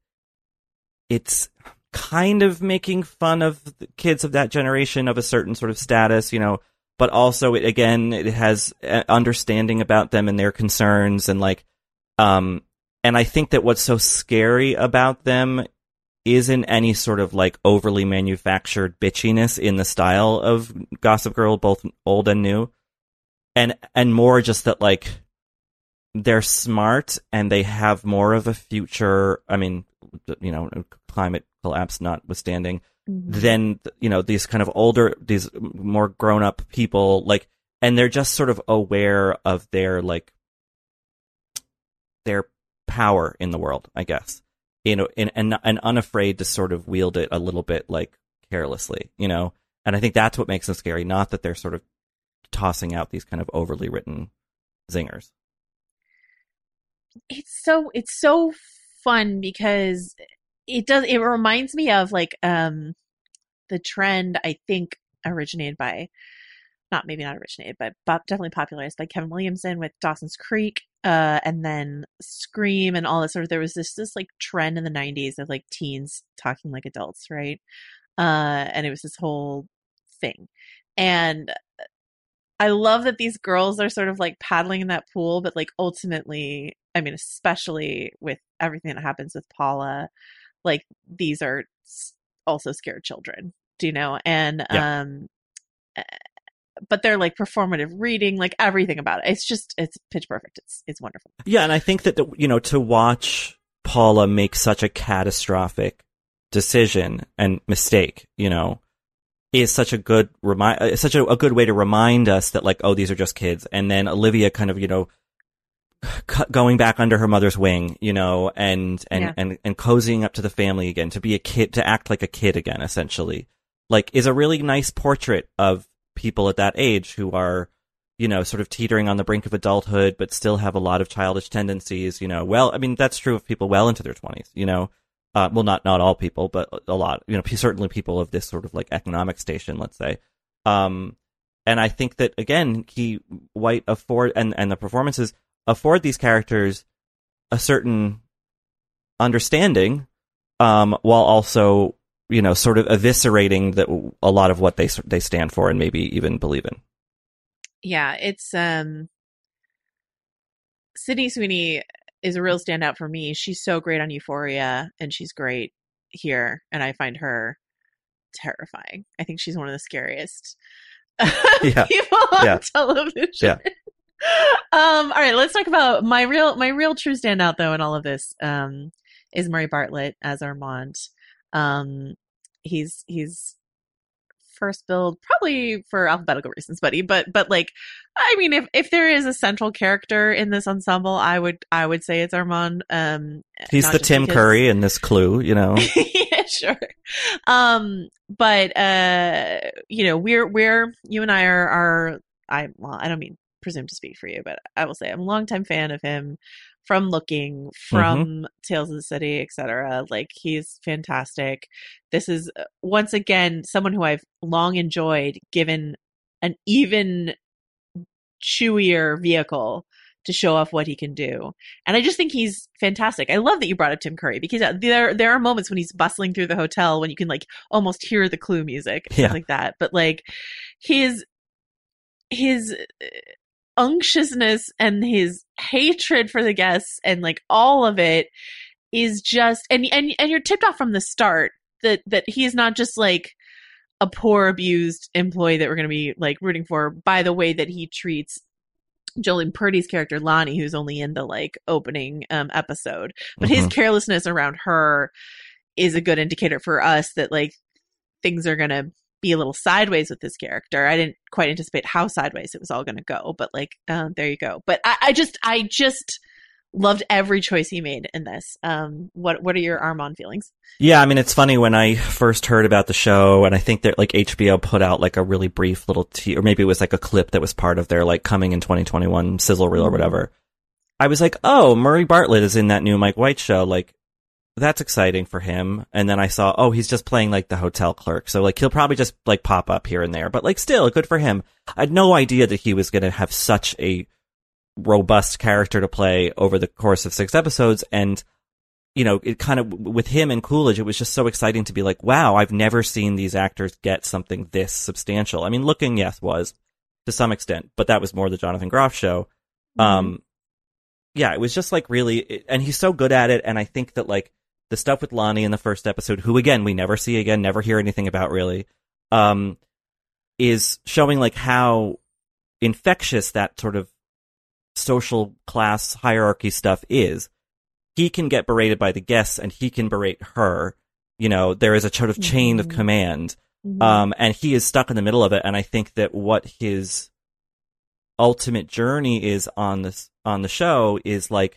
it's kind of making fun of the kids of that generation of a certain sort of status, you know. But also, it, again, it has understanding about them and their concerns, and like, um, and I think that what's so scary about them isn't any sort of like overly manufactured bitchiness in the style of Gossip Girl, both old and new, and and more just that like they're smart and they have more of a future. I mean, you know, climate collapse notwithstanding. Then, you know, these kind of older, these more grown up people, like, and they're just sort of aware of their, like, their power in the world, I guess, you know, and, and, and unafraid to sort of wield it a little bit, like, carelessly, you know, and I think that's what makes them scary, not that they're sort of tossing out these kind of overly written zingers.
It's so, it's so fun because it does, it reminds me of like, um, the trend, I think, originated by, not maybe not originated, but, but definitely popularized by Kevin Williamson with Dawson's Creek, uh, and then Scream and all that sort of, there was this, this like trend in the nineties of like teens talking like adults, right? Uh, and it was this whole thing. And I love that these girls are sort of like paddling in that pool, but like ultimately, I mean, especially with everything that happens with Paula, like these are also scared children, do you know? And, yeah. um, but they're like performative reading, like everything about it. It's just, it's pitch perfect. It's, it's wonderful.
Yeah. And I think that, the, you know, to watch Paula make such a catastrophic decision and mistake, you know, is such a good remind, such a, a good way to remind us that like, oh, these are just kids. And then Olivia kind of, you know, going back under her mother's wing, you know, and, and, yeah. and, and cozying up to the family again, to be a kid, to act like a kid again, essentially, like, is a really nice portrait of people at that age who are, you know, sort of teetering on the brink of adulthood, but still have a lot of childish tendencies, you know. Well, I mean, that's true of people well into their twenties, you know. Uh, well, not not all people, but a lot, you know, certainly people of this sort of like economic station, let's say. Um, and I think that, again, he, White afford, and, and the performances afford these characters a certain understanding, um, while also, you know, sort of eviscerating the, a lot of what they they stand for and maybe even believe in.
Yeah, it's um, Sydney Sweeney is a real standout for me. She's so great on Euphoria, and she's great here, and I find her terrifying. I think she's one of the scariest
yeah.
people on
yeah.
television.
Yeah.
Um, all right, let's talk about my real my real true standout though in all of this. Um, is Murray Bartlett as Armand. Um, he's he's first billed probably for alphabetical reasons, buddy. But but like, I mean, if if there is a central character in this ensemble, I would I would say it's Armand. Um,
he's the Tim because... Curry in this Clue, you know.
Yeah, sure. Um, but uh, you know, we're we're you and I are are I well, I don't mean presume to speak for you, but I will say I'm a longtime fan of him from Looking, from mm-hmm. Tales of the City, et cetera. Like, he's fantastic. This is once again someone who I've long enjoyed, given an even chewier vehicle to show off what he can do. And I just think he's fantastic. I love that you brought up Tim Curry, because there there are moments when he's bustling through the hotel when you can like almost hear the Clue music and
yeah.
stuff like that. But like his his unctuousness and his hatred for the guests and like all of it is just, and and and you're tipped off from the start that that he is not just like a poor abused employee that we're going to be like rooting for by the way that he treats Jolene Purdy's character Lonnie, who's only in the like opening um episode, but mm-hmm. his carelessness around her is a good indicator for us that like things are going to be a little sideways with this character. I didn't quite anticipate how sideways it was all going to go, but like, um, there you go. But I, I just, I just loved every choice he made in this. Um, what, what are your Armand feelings?
Yeah, I mean, it's funny when I first heard about the show, and I think that like H B O put out like a really brief little te- or maybe it was like a clip that was part of their like coming in twenty twenty-one sizzle reel mm-hmm. or whatever. I was like, oh, Murray Bartlett is in that new Mike White show. Like, that's exciting for him. And then I saw, oh, he's just playing like the hotel clerk. So like he'll probably just like pop up here and there, but like still good for him. I had no idea that he was going to have such a robust character to play over the course of six episodes. And, you know, it kind of with him and Coolidge, it was just so exciting to be like, wow, I've never seen these actors get something this substantial. I mean, Looking, yes, was to some extent, but that was more the Jonathan Groff show. Mm-hmm. Um, yeah, it was just like really, and he's so good at it. And I think that like, the stuff with Lonnie in the first episode, who again we never see again, never hear anything about really, um, is showing like how infectious that sort of social class hierarchy stuff is. He can get berated by the guests, and he can berate her. You know, there is a sort of chain mm-hmm. of command, mm-hmm. um, and he is stuck in the middle of it. And I think that what his ultimate journey is on this on the show is like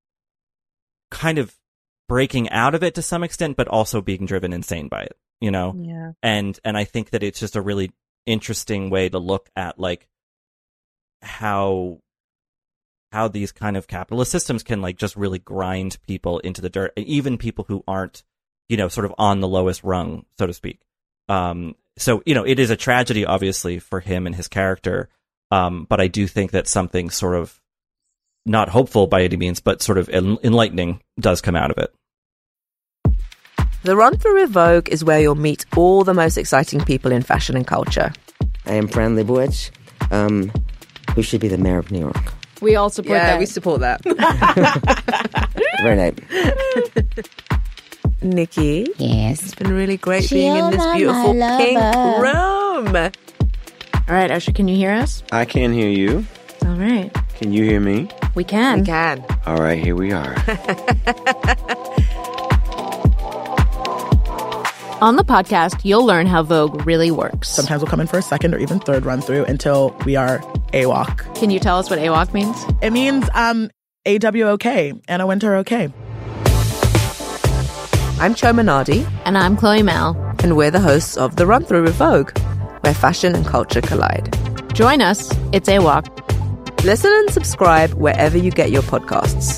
kind of breaking out of it to some extent, but also being driven insane by it, you know?
Yeah.
And, and I think that it's just a really interesting way to look at like how, how these kind of capitalist systems can like just really grind people into the dirt, even people who aren't, you know, sort of on the lowest rung, so to speak. Um, so, you know, it is a tragedy, obviously, for him and his character. Um, but I do think that something sort of not hopeful by any means, but sort of enlightening does come out of it.
The Run Through with Vogue is where you'll meet all the most exciting people in fashion and culture.
I am Fran Lebowitz. Um, who should be the mayor of New York?
We all support
yeah,
that.
we support that.
Very nice.
Nikki.
Yes.
It's been really great Sheila, being in this beautiful pink room.
All right, Usher, can you hear us?
I can hear you.
All right.
Can you hear me?
We can.
We can.
All right, here we are.
On the podcast, you'll learn how Vogue really works.
Sometimes we'll come in for a second or even third run through until we are A W O C.
Can you tell us what A W O C means?
It means um, A W O K, Anna Wintour okay.
I'm Cho Minardi.
And I'm Chloe Mel.
And we're the hosts of The Run Through with Vogue, where fashion and culture collide.
Join us. It's A W O C.
Listen and subscribe wherever you get your podcasts.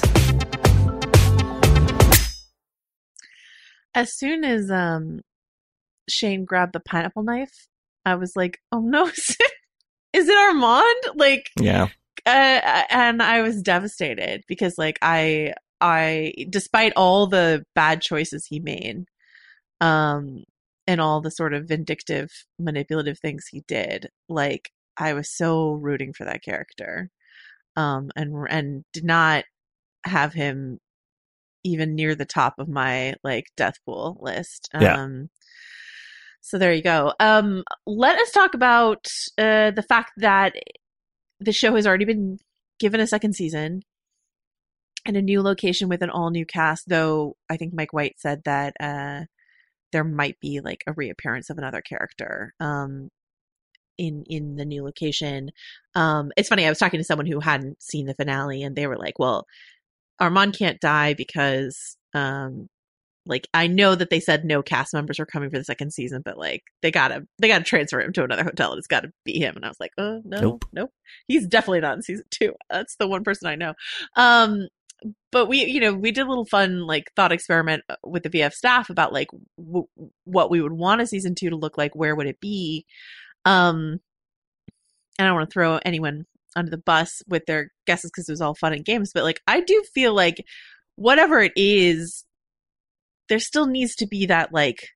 As soon as um, Shane grabbed the pineapple knife, I was like, oh no, is it Armand? Like,
yeah.
Uh, and I was devastated because like I, I, despite all the bad choices he made, um, and all the sort of vindictive, manipulative things he did, like I was so rooting for that character, um, and and did not have him even near the top of my like death pool list.
Yeah.
Um, so there you go. Um, let us talk about uh, the fact that the show has already been given a second season and a new location with an all new cast. Though I think Mike White said that uh, there might be like a reappearance of another character um, in in the new location. Um, it's funny. I was talking to someone who hadn't seen the finale, and they were like, "Well, Armand can't die because, um, like, I know that they said no cast members are coming for the second season, but like, they gotta, they gotta transfer him to another hotel, and it's got to be him." And I was like, "Oh no,
Nope.
nope, he's definitely not in season two. That's the one person I know." Um, but we, you know, we did a little fun like thought experiment with the V F staff about like w- what we would want a season two to look like. Where would it be? Um, and I don't want to throw anyone under the bus with their guesses because it was all fun and games, but like I do feel like whatever it is, there still needs to be that like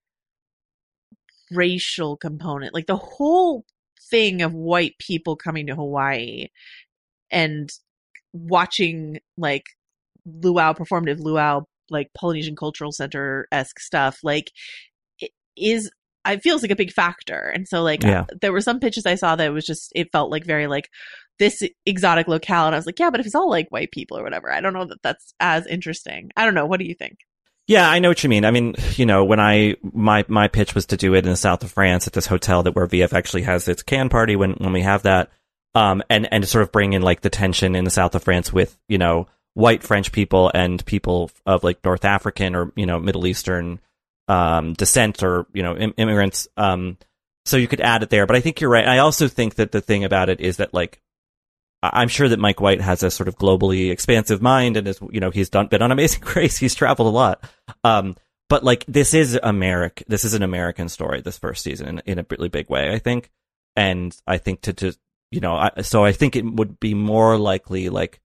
racial component, like the whole thing of white people coming to Hawaii and watching like luau, performative luau, like Polynesian Cultural Center-esque stuff, like it is, it feels like a big factor. And so like
Yeah.
there were some pitches I saw that it was just, it felt like very like this exotic locale. And I was like, yeah, but if it's all like white people or whatever, I don't know that that's as interesting. I don't know. What do you think?
Yeah, I know what you mean. I mean, you know, when I, my, my pitch was to do it in the south of France at this hotel that where V F actually has its can party when, when we have that. Um, and, and to sort of bring in like the tension in the south of France with, you know, white French people and people of like North African or, you know, Middle Eastern, um, descent or, you know, im- immigrants. Um, so you could add it there, but I think you're right. I also think that the thing about it is that like, I'm sure that Mike White has a sort of globally expansive mind and is, you know, he's done, been on Amazing Grace. He's traveled a lot. Um, but like, this is America. This is an American story, this first season in, in a really big way, I think. And I think to, to, you know, I, so I think it would be more likely like,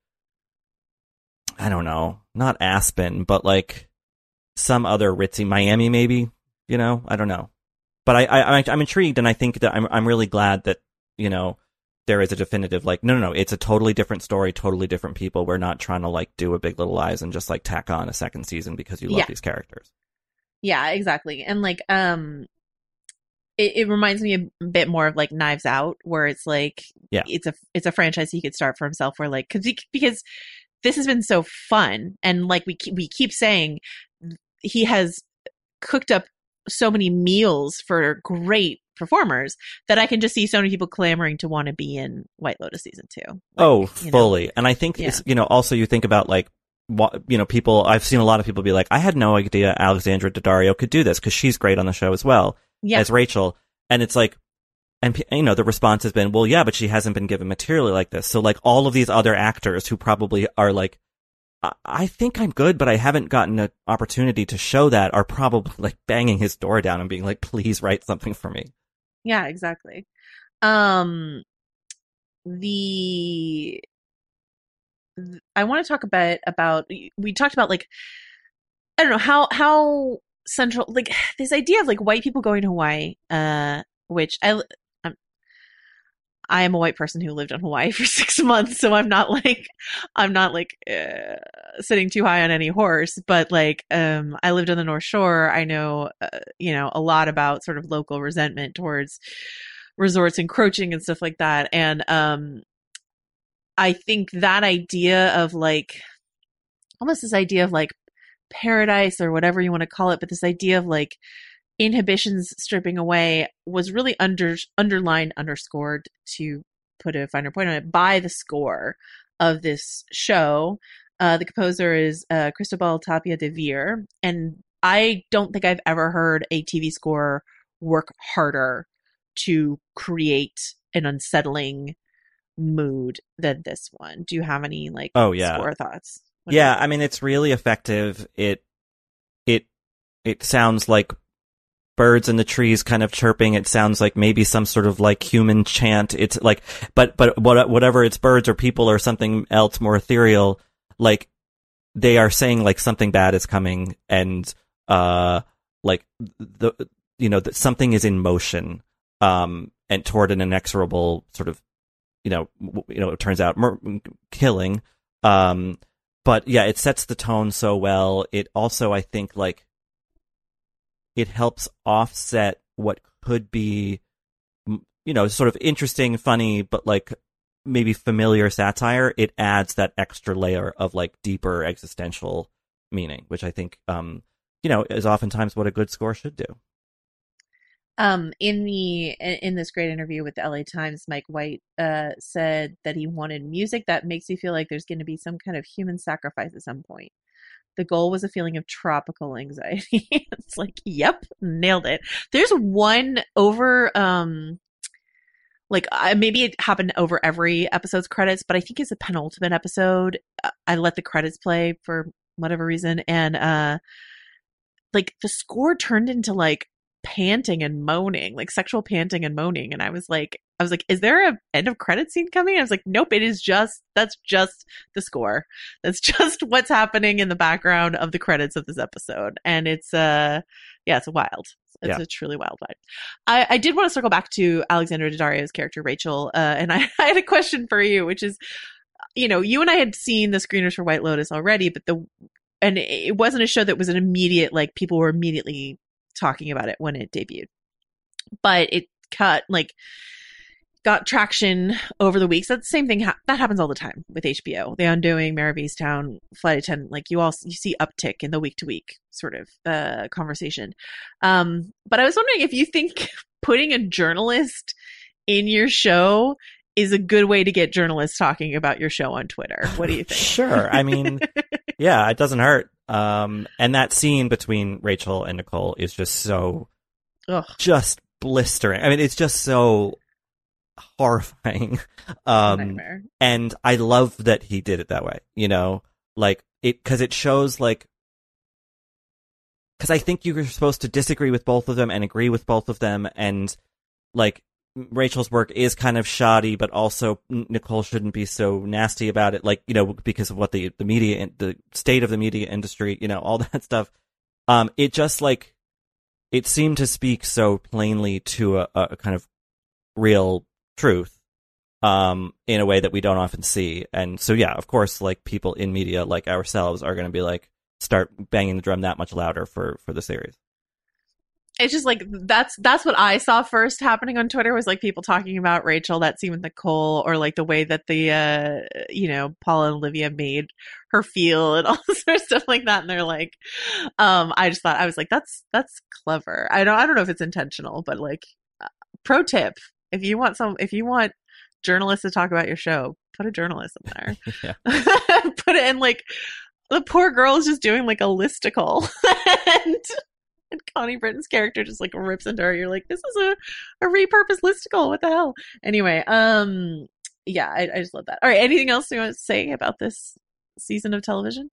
I don't know, not Aspen, but like some other ritzy Miami, maybe, you know, I don't know. But I, I, I'm intrigued, and I think that I'm, I'm really glad that, you know, there is a definitive, like, no, no, no, it's a totally different story, totally different people. We're not trying to, like, do a Big Little Lies and just, like, tack on a second season because you love
Yeah.
these characters.
Yeah, exactly. And, like, um, it, it reminds me a bit more of, like, Knives Out, where it's, like,
Yeah.
it's a it's a franchise he could start for himself, where, like, cause he, because this has been so fun, and, like, we keep, we keep saying he has cooked up so many meals for great performers that I can just see so many people clamoring to want to be in White Lotus season two. Like,
oh,
you know.
fully. And I think,
Yeah.
it's, you know, also you think about, like, what, you know, people, I've seen a lot of people be like, I had no idea Alexandra Daddario could do this because she's great on the show as well
Yeah.
as Rachel. And it's like, and, you know, the response has been, well, yeah, but she hasn't been given material like this. So, like, all of these other actors who probably are like, I, I think I'm good, but I haven't gotten an opportunity to show that, are probably, like, banging his door down and being like, please write something for me.
Yeah, exactly. Um, the I want to talk a bit about, we talked about, like, I don't know how how central, like, this idea of like white people going to Hawaii, uh, which I I'm, I am a white person who lived in Hawaii for six months, so I'm not like I'm not like uh, sitting too high on any horse, but like um, I lived on the North Shore. I know uh, you know a lot about sort of local resentment towards resorts encroaching and stuff like that, and um, I think that idea of like almost this idea of like paradise or whatever you want to call it, but this idea of like inhibitions stripping away was really under underlined, underscored, to put a finer point on it, by the score of this show. Uh, the composer is uh, Cristobal Tapia de Veer, and I don't think I've ever heard a T V score work harder to create an unsettling mood than this one. Do you have any like
oh yeah
score thoughts? What
yeah I mean, it's really effective. It it it sounds like birds in the trees kind of chirping. It sounds like maybe some sort of like human chant. It's like, but but what, whatever it's birds or people or something else more ethereal, like they are saying like something bad is coming, and uh like the you know that something is in motion um and toward an inexorable sort of you know w- you know it turns out mur- killing um but yeah, it sets the tone so well. It also, I think, like it helps offset what could be, you know, sort of interesting, funny, but like maybe familiar satire. It adds that extra layer of like deeper existential meaning, which I think, um, you know, is oftentimes what a good score should do.
Um, in the in this great interview with the L A Times, Mike White uh, said that he wanted music that makes you feel like there's going to be some kind of human sacrifice at some point. The goal was a feeling of tropical anxiety. It's like, yep, nailed it. There's one over, um, like uh, maybe it happened over every episode's credits, but I think it's the penultimate episode. I let the credits play for whatever reason, and uh, like the score turned into like panting and moaning, like sexual panting and moaning, and I was like, I was like, is there a end of credit scene coming? I was like, nope, it is just, that's just the score. That's just what's happening in the background of the credits of this episode. And it's, uh, yeah, it's wild. It's
yeah.
a truly wild vibe. I, I did want to circle back to Alexandra Daddario's character, Rachel. Uh, and I, I had a question for you, which is, you know, you and I had seen the screeners for White Lotus already, but the, and it wasn't a show that was an immediate, like people were immediately talking about it when it debuted, but it cut like, got traction over the weeks. That's the same thing ha- that happens all the time with H B O. The Undoing, Mare of Easttown, Flight Attendant. Like you all, you see uptick in the week to week sort of uh, conversation. Um, but I was wondering if you think putting a journalist in your show is a good way to get journalists talking about your show on Twitter. What do you think?
Sure. I mean, yeah, it doesn't hurt. Um, and that scene between Rachel and Nicole is just so,
Ugh.
just blistering. I mean, it's just so horrifying. Um, and I love that he did it that way, you know, like it, cause it shows like, cause I think you're supposed to disagree with both of them and agree with both of them. And like Rachel's work is kind of shoddy, but also Nicole shouldn't be so nasty about it. Like, you know, because of what the, the media, the state of the media industry, you know, all that stuff. Um, it just like, it seemed to speak so plainly to a, a kind of real truth um in a way that we don't often see. And so yeah, of course, like people in media like ourselves are going to be like start banging the drum that much louder for for the series.
It's just like that's that's what I saw first happening on Twitter, was like people talking about Rachel, that scene with Nicole, or like the way that the uh you know Paula and Olivia made her feel and all this sort of stuff like that. And they're like, um I just thought, I was like, that's that's clever. I don't I don't know if it's intentional, but like uh, pro tip. If you want some, if you want journalists to talk about your show, put a journalist in there. Put it in, like, the poor girl is just doing like a listicle, and, and Connie Britton's character just like rips into her. You're like, this is a, a repurposed listicle. What the hell? Anyway, um, yeah, I, I just love that. All right, anything else you want to say about this season of television?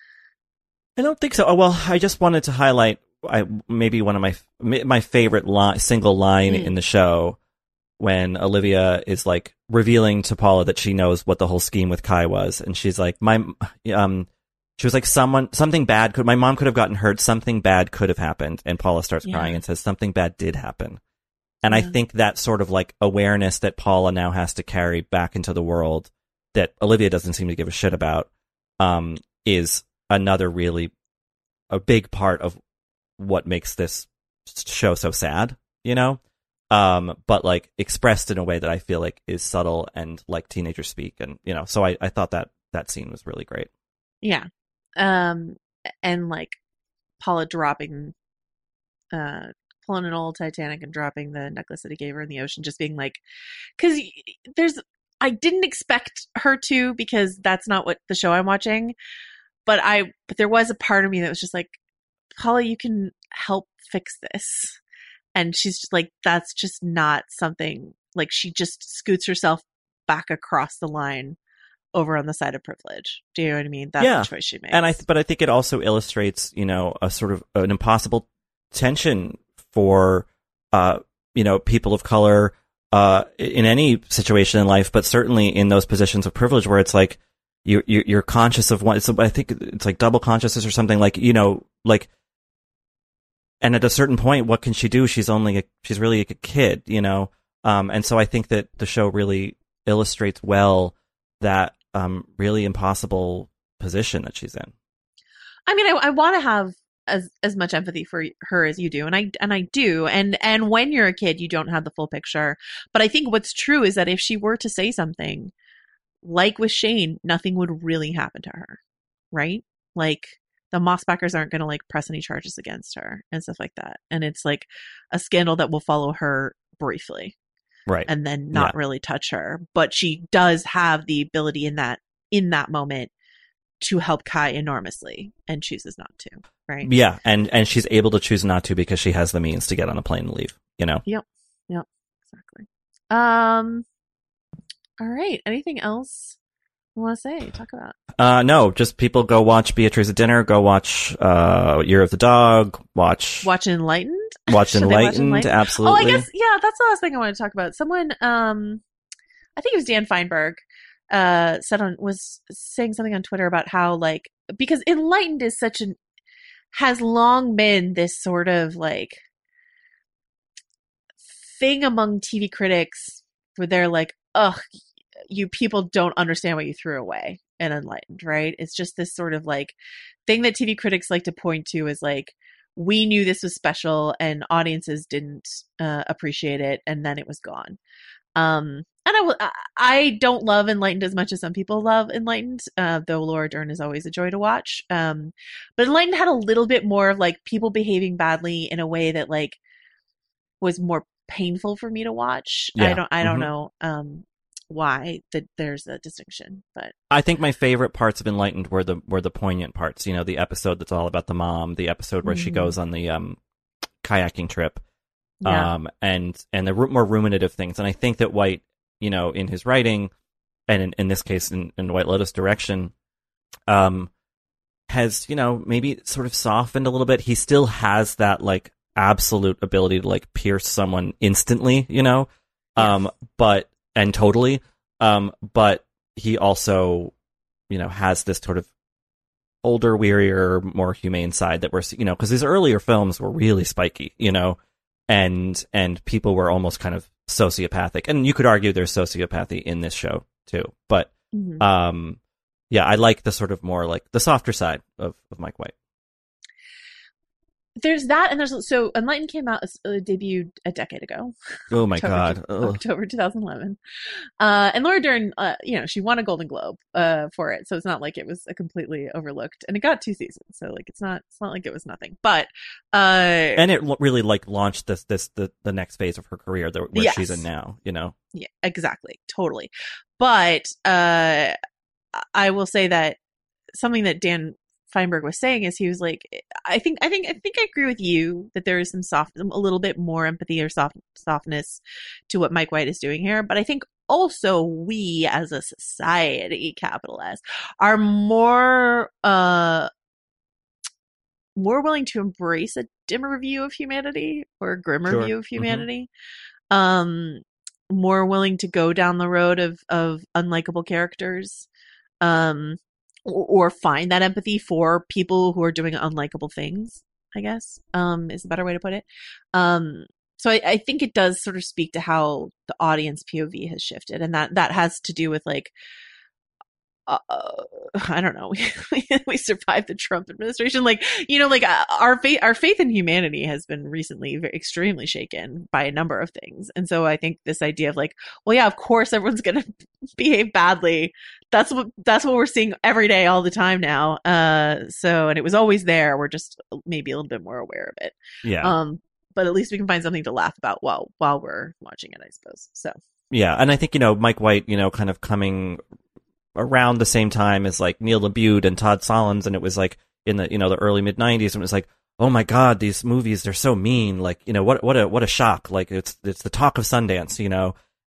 I don't think so. Oh, well, I just wanted to highlight I maybe one of my my favorite line, single line mm. in the show, when Olivia is like revealing to Paula that she knows what the whole scheme with Kai was. And she's like, my, um, she was like, someone, something bad could, my mom could have gotten hurt. Something bad could have happened. And Paula starts yeah. crying and says, something bad did happen. And yeah. I think that sort of like awareness that Paula now has to carry back into the world that Olivia doesn't seem to give a shit about, um, is another really a big part of what makes this show so sad, you know? Um, but like expressed in a way that I feel like is subtle and like teenagers speak. And, you know, so I, I thought that that scene was really great.
Yeah. Um, and like Paula dropping, uh, pulling an old Titanic and dropping the necklace that he gave her in the ocean, just being like, cause there's, I didn't expect her to, because that's not what the show I'm watching, but I, but there was a part of me that was just like, Paula, you can help fix this. And she's just like, that's just not something Like she just scoots herself back across the line over on the side of privilege. Do you know what I mean? That's
yeah.
the choice she makes.
And I, th- but I think it also illustrates, you know, a sort of an impossible tension for, uh, you know, people of color, uh, in any situation in life, but certainly in those positions of privilege where it's like, you, you you're conscious of one, it's, I think it's like double consciousness or something, like, you know, like, and at a certain point, what can she do? She's only, a, she's really a kid, you know? Um, and so I think that the show really illustrates well that, um, really impossible position that she's in.
I mean, I, I want to have as, as much empathy for her as you do. And I, and I do. And, and when you're a kid, you don't have the full picture. But I think what's true is that if she were to say something like with Shane, nothing would really happen to her. Right? Like, the Mossbackers aren't going to like press any charges against her and stuff like that. And it's like a scandal that will follow her briefly.
Right.
And then not
yeah.
really touch her. But she does have the ability in that, in that moment to help Kai enormously and chooses not to. Right.
Yeah. And, and she's able to choose not to because she has the means to get on a plane and leave, you know?
Yep. Yep. Exactly. Um, all right. Anything else you want to say? Talk about?
Uh, no, just people go watch Beatrice at Dinner, go watch, uh, Year of the Dog, watch.
Watch Enlightened?
Watch Enlightened,
watch Enlightened,
absolutely.
Oh, I guess, yeah, that's the last thing I want to talk about. Someone, um, I think it was Dan Feinberg, uh, said on, was saying something on Twitter about how, like, because Enlightened is such an, has long been this sort of, like, thing among T V critics where they're like, ugh, you people don't understand what you threw away in Enlightened, right? It's just this sort of, like, thing that T V critics like to point to is, like, we knew this was special and audiences didn't uh, appreciate it, and then it was gone. Um, and I, will, I don't love Enlightened as much as some people love Enlightened, uh, though Laura Dern is always a joy to watch. Um, but Enlightened had a little bit more of like people behaving badly in a way that like was more painful for me to watch.
Yeah.
I don't, I don't
mm-hmm.
know um, why that there's a distinction, but
I think my favorite parts of Enlightened were the were the poignant parts. You know, the episode that's all about the mom, the episode where mm-hmm. she goes on the um, kayaking trip.
Yeah.
Um, and, and the more ruminative things. And I think that White, you know, in his writing, and in, in this case, in, in White Lotus direction, um, has, you know, maybe sort of softened a little bit. He still has that, like, absolute ability to, like, pierce someone instantly, you know?
Yes.
Um, but, and totally. Um, but he also, you know, has this sort of older, wearier, more humane side that we're, you know, because his earlier films were really spiky, you know? And and people were almost kind of sociopathic, and you could argue there's sociopathy in this show too. But
mm-hmm.
um, yeah, I like the sort of more like the softer side of, of Mike White.
There's that, and there's so Enlightened came out, uh, debuted a decade ago.
Oh my
October,
god, Ugh.
October twenty eleven. Uh, and Laura Dern, uh, you know, she won a Golden Globe uh, for it, so it's not like it was a completely overlooked. And it got two seasons, so like it's not, it's not like it was nothing. But uh,
and it really like launched this this the, the next phase of her career that where
yes.
she's in now. You know,
yeah, exactly, totally. But uh, I will say that something that Dan Feinberg was saying is he was like, I think, I think, I think I agree with you that there is some soft, a little bit more empathy or soft softness to what Mike White is doing here. But I think also we as a society, capital S, are more, uh, more willing to embrace a dimmer view of humanity or a grimmer
sure.
view of humanity. Mm-hmm. Um, more willing to go down the road of, of unlikable characters. Um, or find that empathy for people who are doing unlikable things, I guess, um, is a better way to put it. Um, so I, I think it does sort of speak to how the audience P O V has shifted. And that, that has to do with like, uh, I don't know, we, we survived the Trump administration. Like, you know, like uh, our faith, our faith in humanity has been recently very, extremely shaken by a number of things. And so I think this idea of like, well, yeah, of course everyone's going to behave badly. That's what, that's what we're seeing every day, all the time now. Uh, so, and it was always there. We're just maybe a little bit more aware of it.
Yeah.
Um, but at least we can find something to laugh about while, while we're watching it, I suppose. So.
Yeah. And I think, you know, Mike White, you know, kind of coming around the same time as like Neil LaBute and Todd Solondz, and it was like in the, you know, the early mid nineties, and it was like, oh my god, these movies, they're so mean, like, you know, what what a what a shock, like it's it's the talk of Sundance, you know.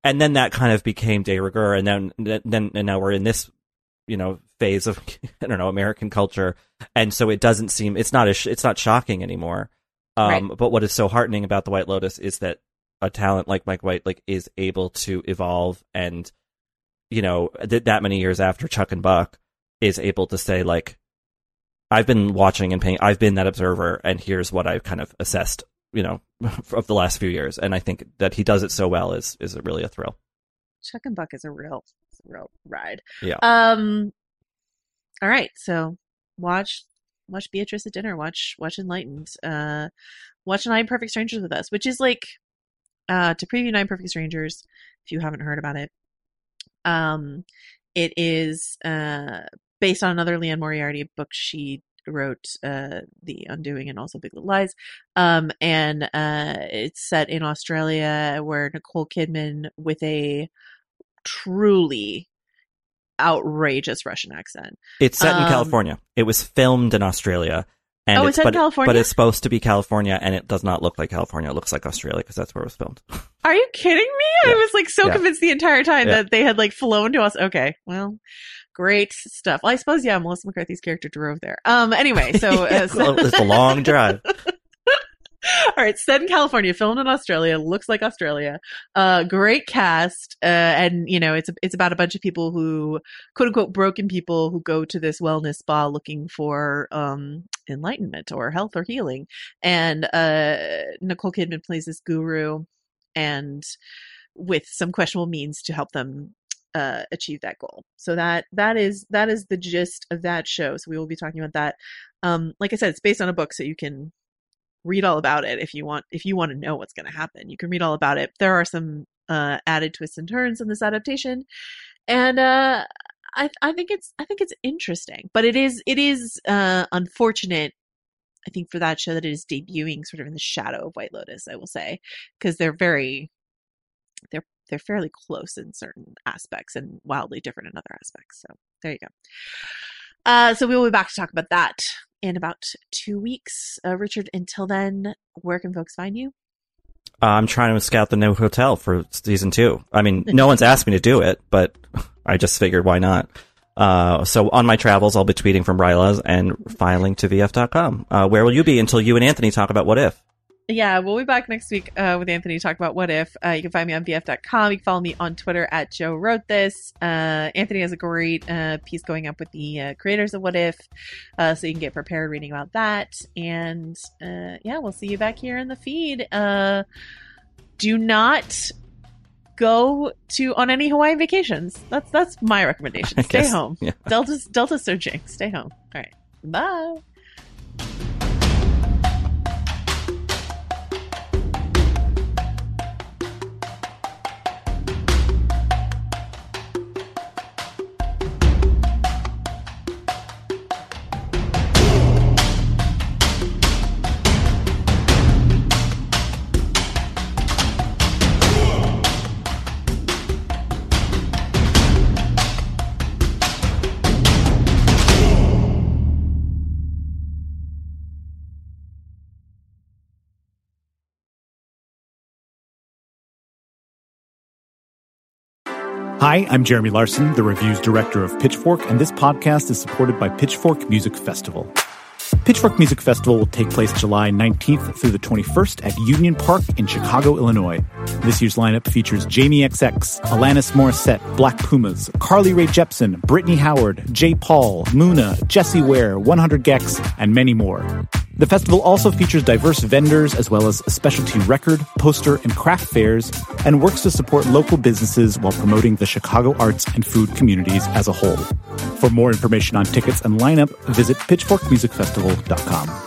and then that kind of became de rigueur, and then then and now we're in this, you know, phase of I don't know American culture, and so it doesn't seem it's not a, it's not shocking anymore. Um, right. But what is so heartening about The White Lotus is that a talent like Mike White like is able to evolve, and you know th- that many years after Chuck and Buck is able to say like, I've been watching and paying, I've been that observer, and here's what I've kind of assessed, you know, of the last few years. And I think that he does it so well is is really a thrill.
Chuck and Buck is a real, it's a real ride.
Yeah.
Um. All right, so watch watch Beatrice at dinner. Watch watch Enlightened. Uh, watch Nine Perfect Strangers with us, which is like uh to preview Nine Perfect Strangers. If you haven't heard about it, um, it is uh. based on another Liane Moriarty book she wrote, uh, The Undoing and also Big Little Lies. Um, and uh, it's set in Australia, where Nicole Kidman, with a truly outrageous Russian accent.
It's set
um,
in California. It was filmed in Australia. And
oh,
it's,
it's set
but,
in California?
But it's supposed to be California, and it does not look like California. It looks like Australia, because that's where it was filmed.
Are you kidding me?
Yeah.
I was like so
yeah.
convinced the entire time
yeah.
that they had like flown to us. Okay, well... Great stuff. Well, I suppose, yeah, Melissa McCarthy's character drove there. Um, anyway, so... Uh,
well, it's a long drive.
All right, set in California, filmed in Australia, looks like Australia. Uh, great cast. Uh, and, you know, it's it's about a bunch of people who, quote unquote, broken people who go to this wellness spa looking for um, enlightenment or health or healing. And uh, Nicole Kidman plays this guru, and with some questionable means to help them Uh, achieve that goal. So that that is that is the gist of that show. So we will be talking about that. Um, like I said, it's based on a book, so you can read all about it if you want. If you want to know what's going to happen, you can read all about it. There are some uh, added twists and turns in this adaptation, and uh, I I think it's I think it's interesting. But it is it is uh, unfortunate, I think, for that show that it is debuting sort of in the shadow of White Lotus. I will say, because they're very they're they're fairly close in certain aspects and wildly different in other aspects. So there you go. Uh, so we will be back to talk about that in about two weeks. Uh, Richard, until then, where can folks find you?
Uh, I'm trying to scout the new hotel for season two. I mean, no one's asked me to do it, but I just figured why not. Uh, so on my travels, I'll be tweeting from Ryla's and filing to V F dot com. Uh, where will you be until you and Anthony talk about What If?
Yeah, we'll be back next week uh, with Anthony to talk about What If. Uh, you can find me on V F dot com. You can follow me on Twitter at Joe Wrote This. Uh, Anthony has a great uh, piece going up with the uh, creators of What If, uh, so you can get prepared reading about that. And uh, yeah, we'll see you back here in the feed. Uh, do not go to on any Hawaiian vacations. That's that's my recommendation. Stay guess, home. Yeah. Delta Delta surging. Stay home. All right. Bye.
Hi, I'm Jeremy Larson, the reviews director of Pitchfork, and this podcast is supported by Pitchfork Music Festival. Pitchfork Music Festival will take place July nineteenth through the twenty-first at Union Park in Chicago, Illinois. This year's lineup features Jamie X X, Alanis Morissette, Black Pumas, Carly Rae Jepsen, Brittany Howard, J. Paul, Muna, Jessie Ware, one hundred gecs, and many more. The festival also features diverse vendors as well as specialty record, poster, and craft fairs, and works to support local businesses while promoting the Chicago arts and food communities as a whole. For more information on tickets and lineup, visit pitchfork music festival dot com.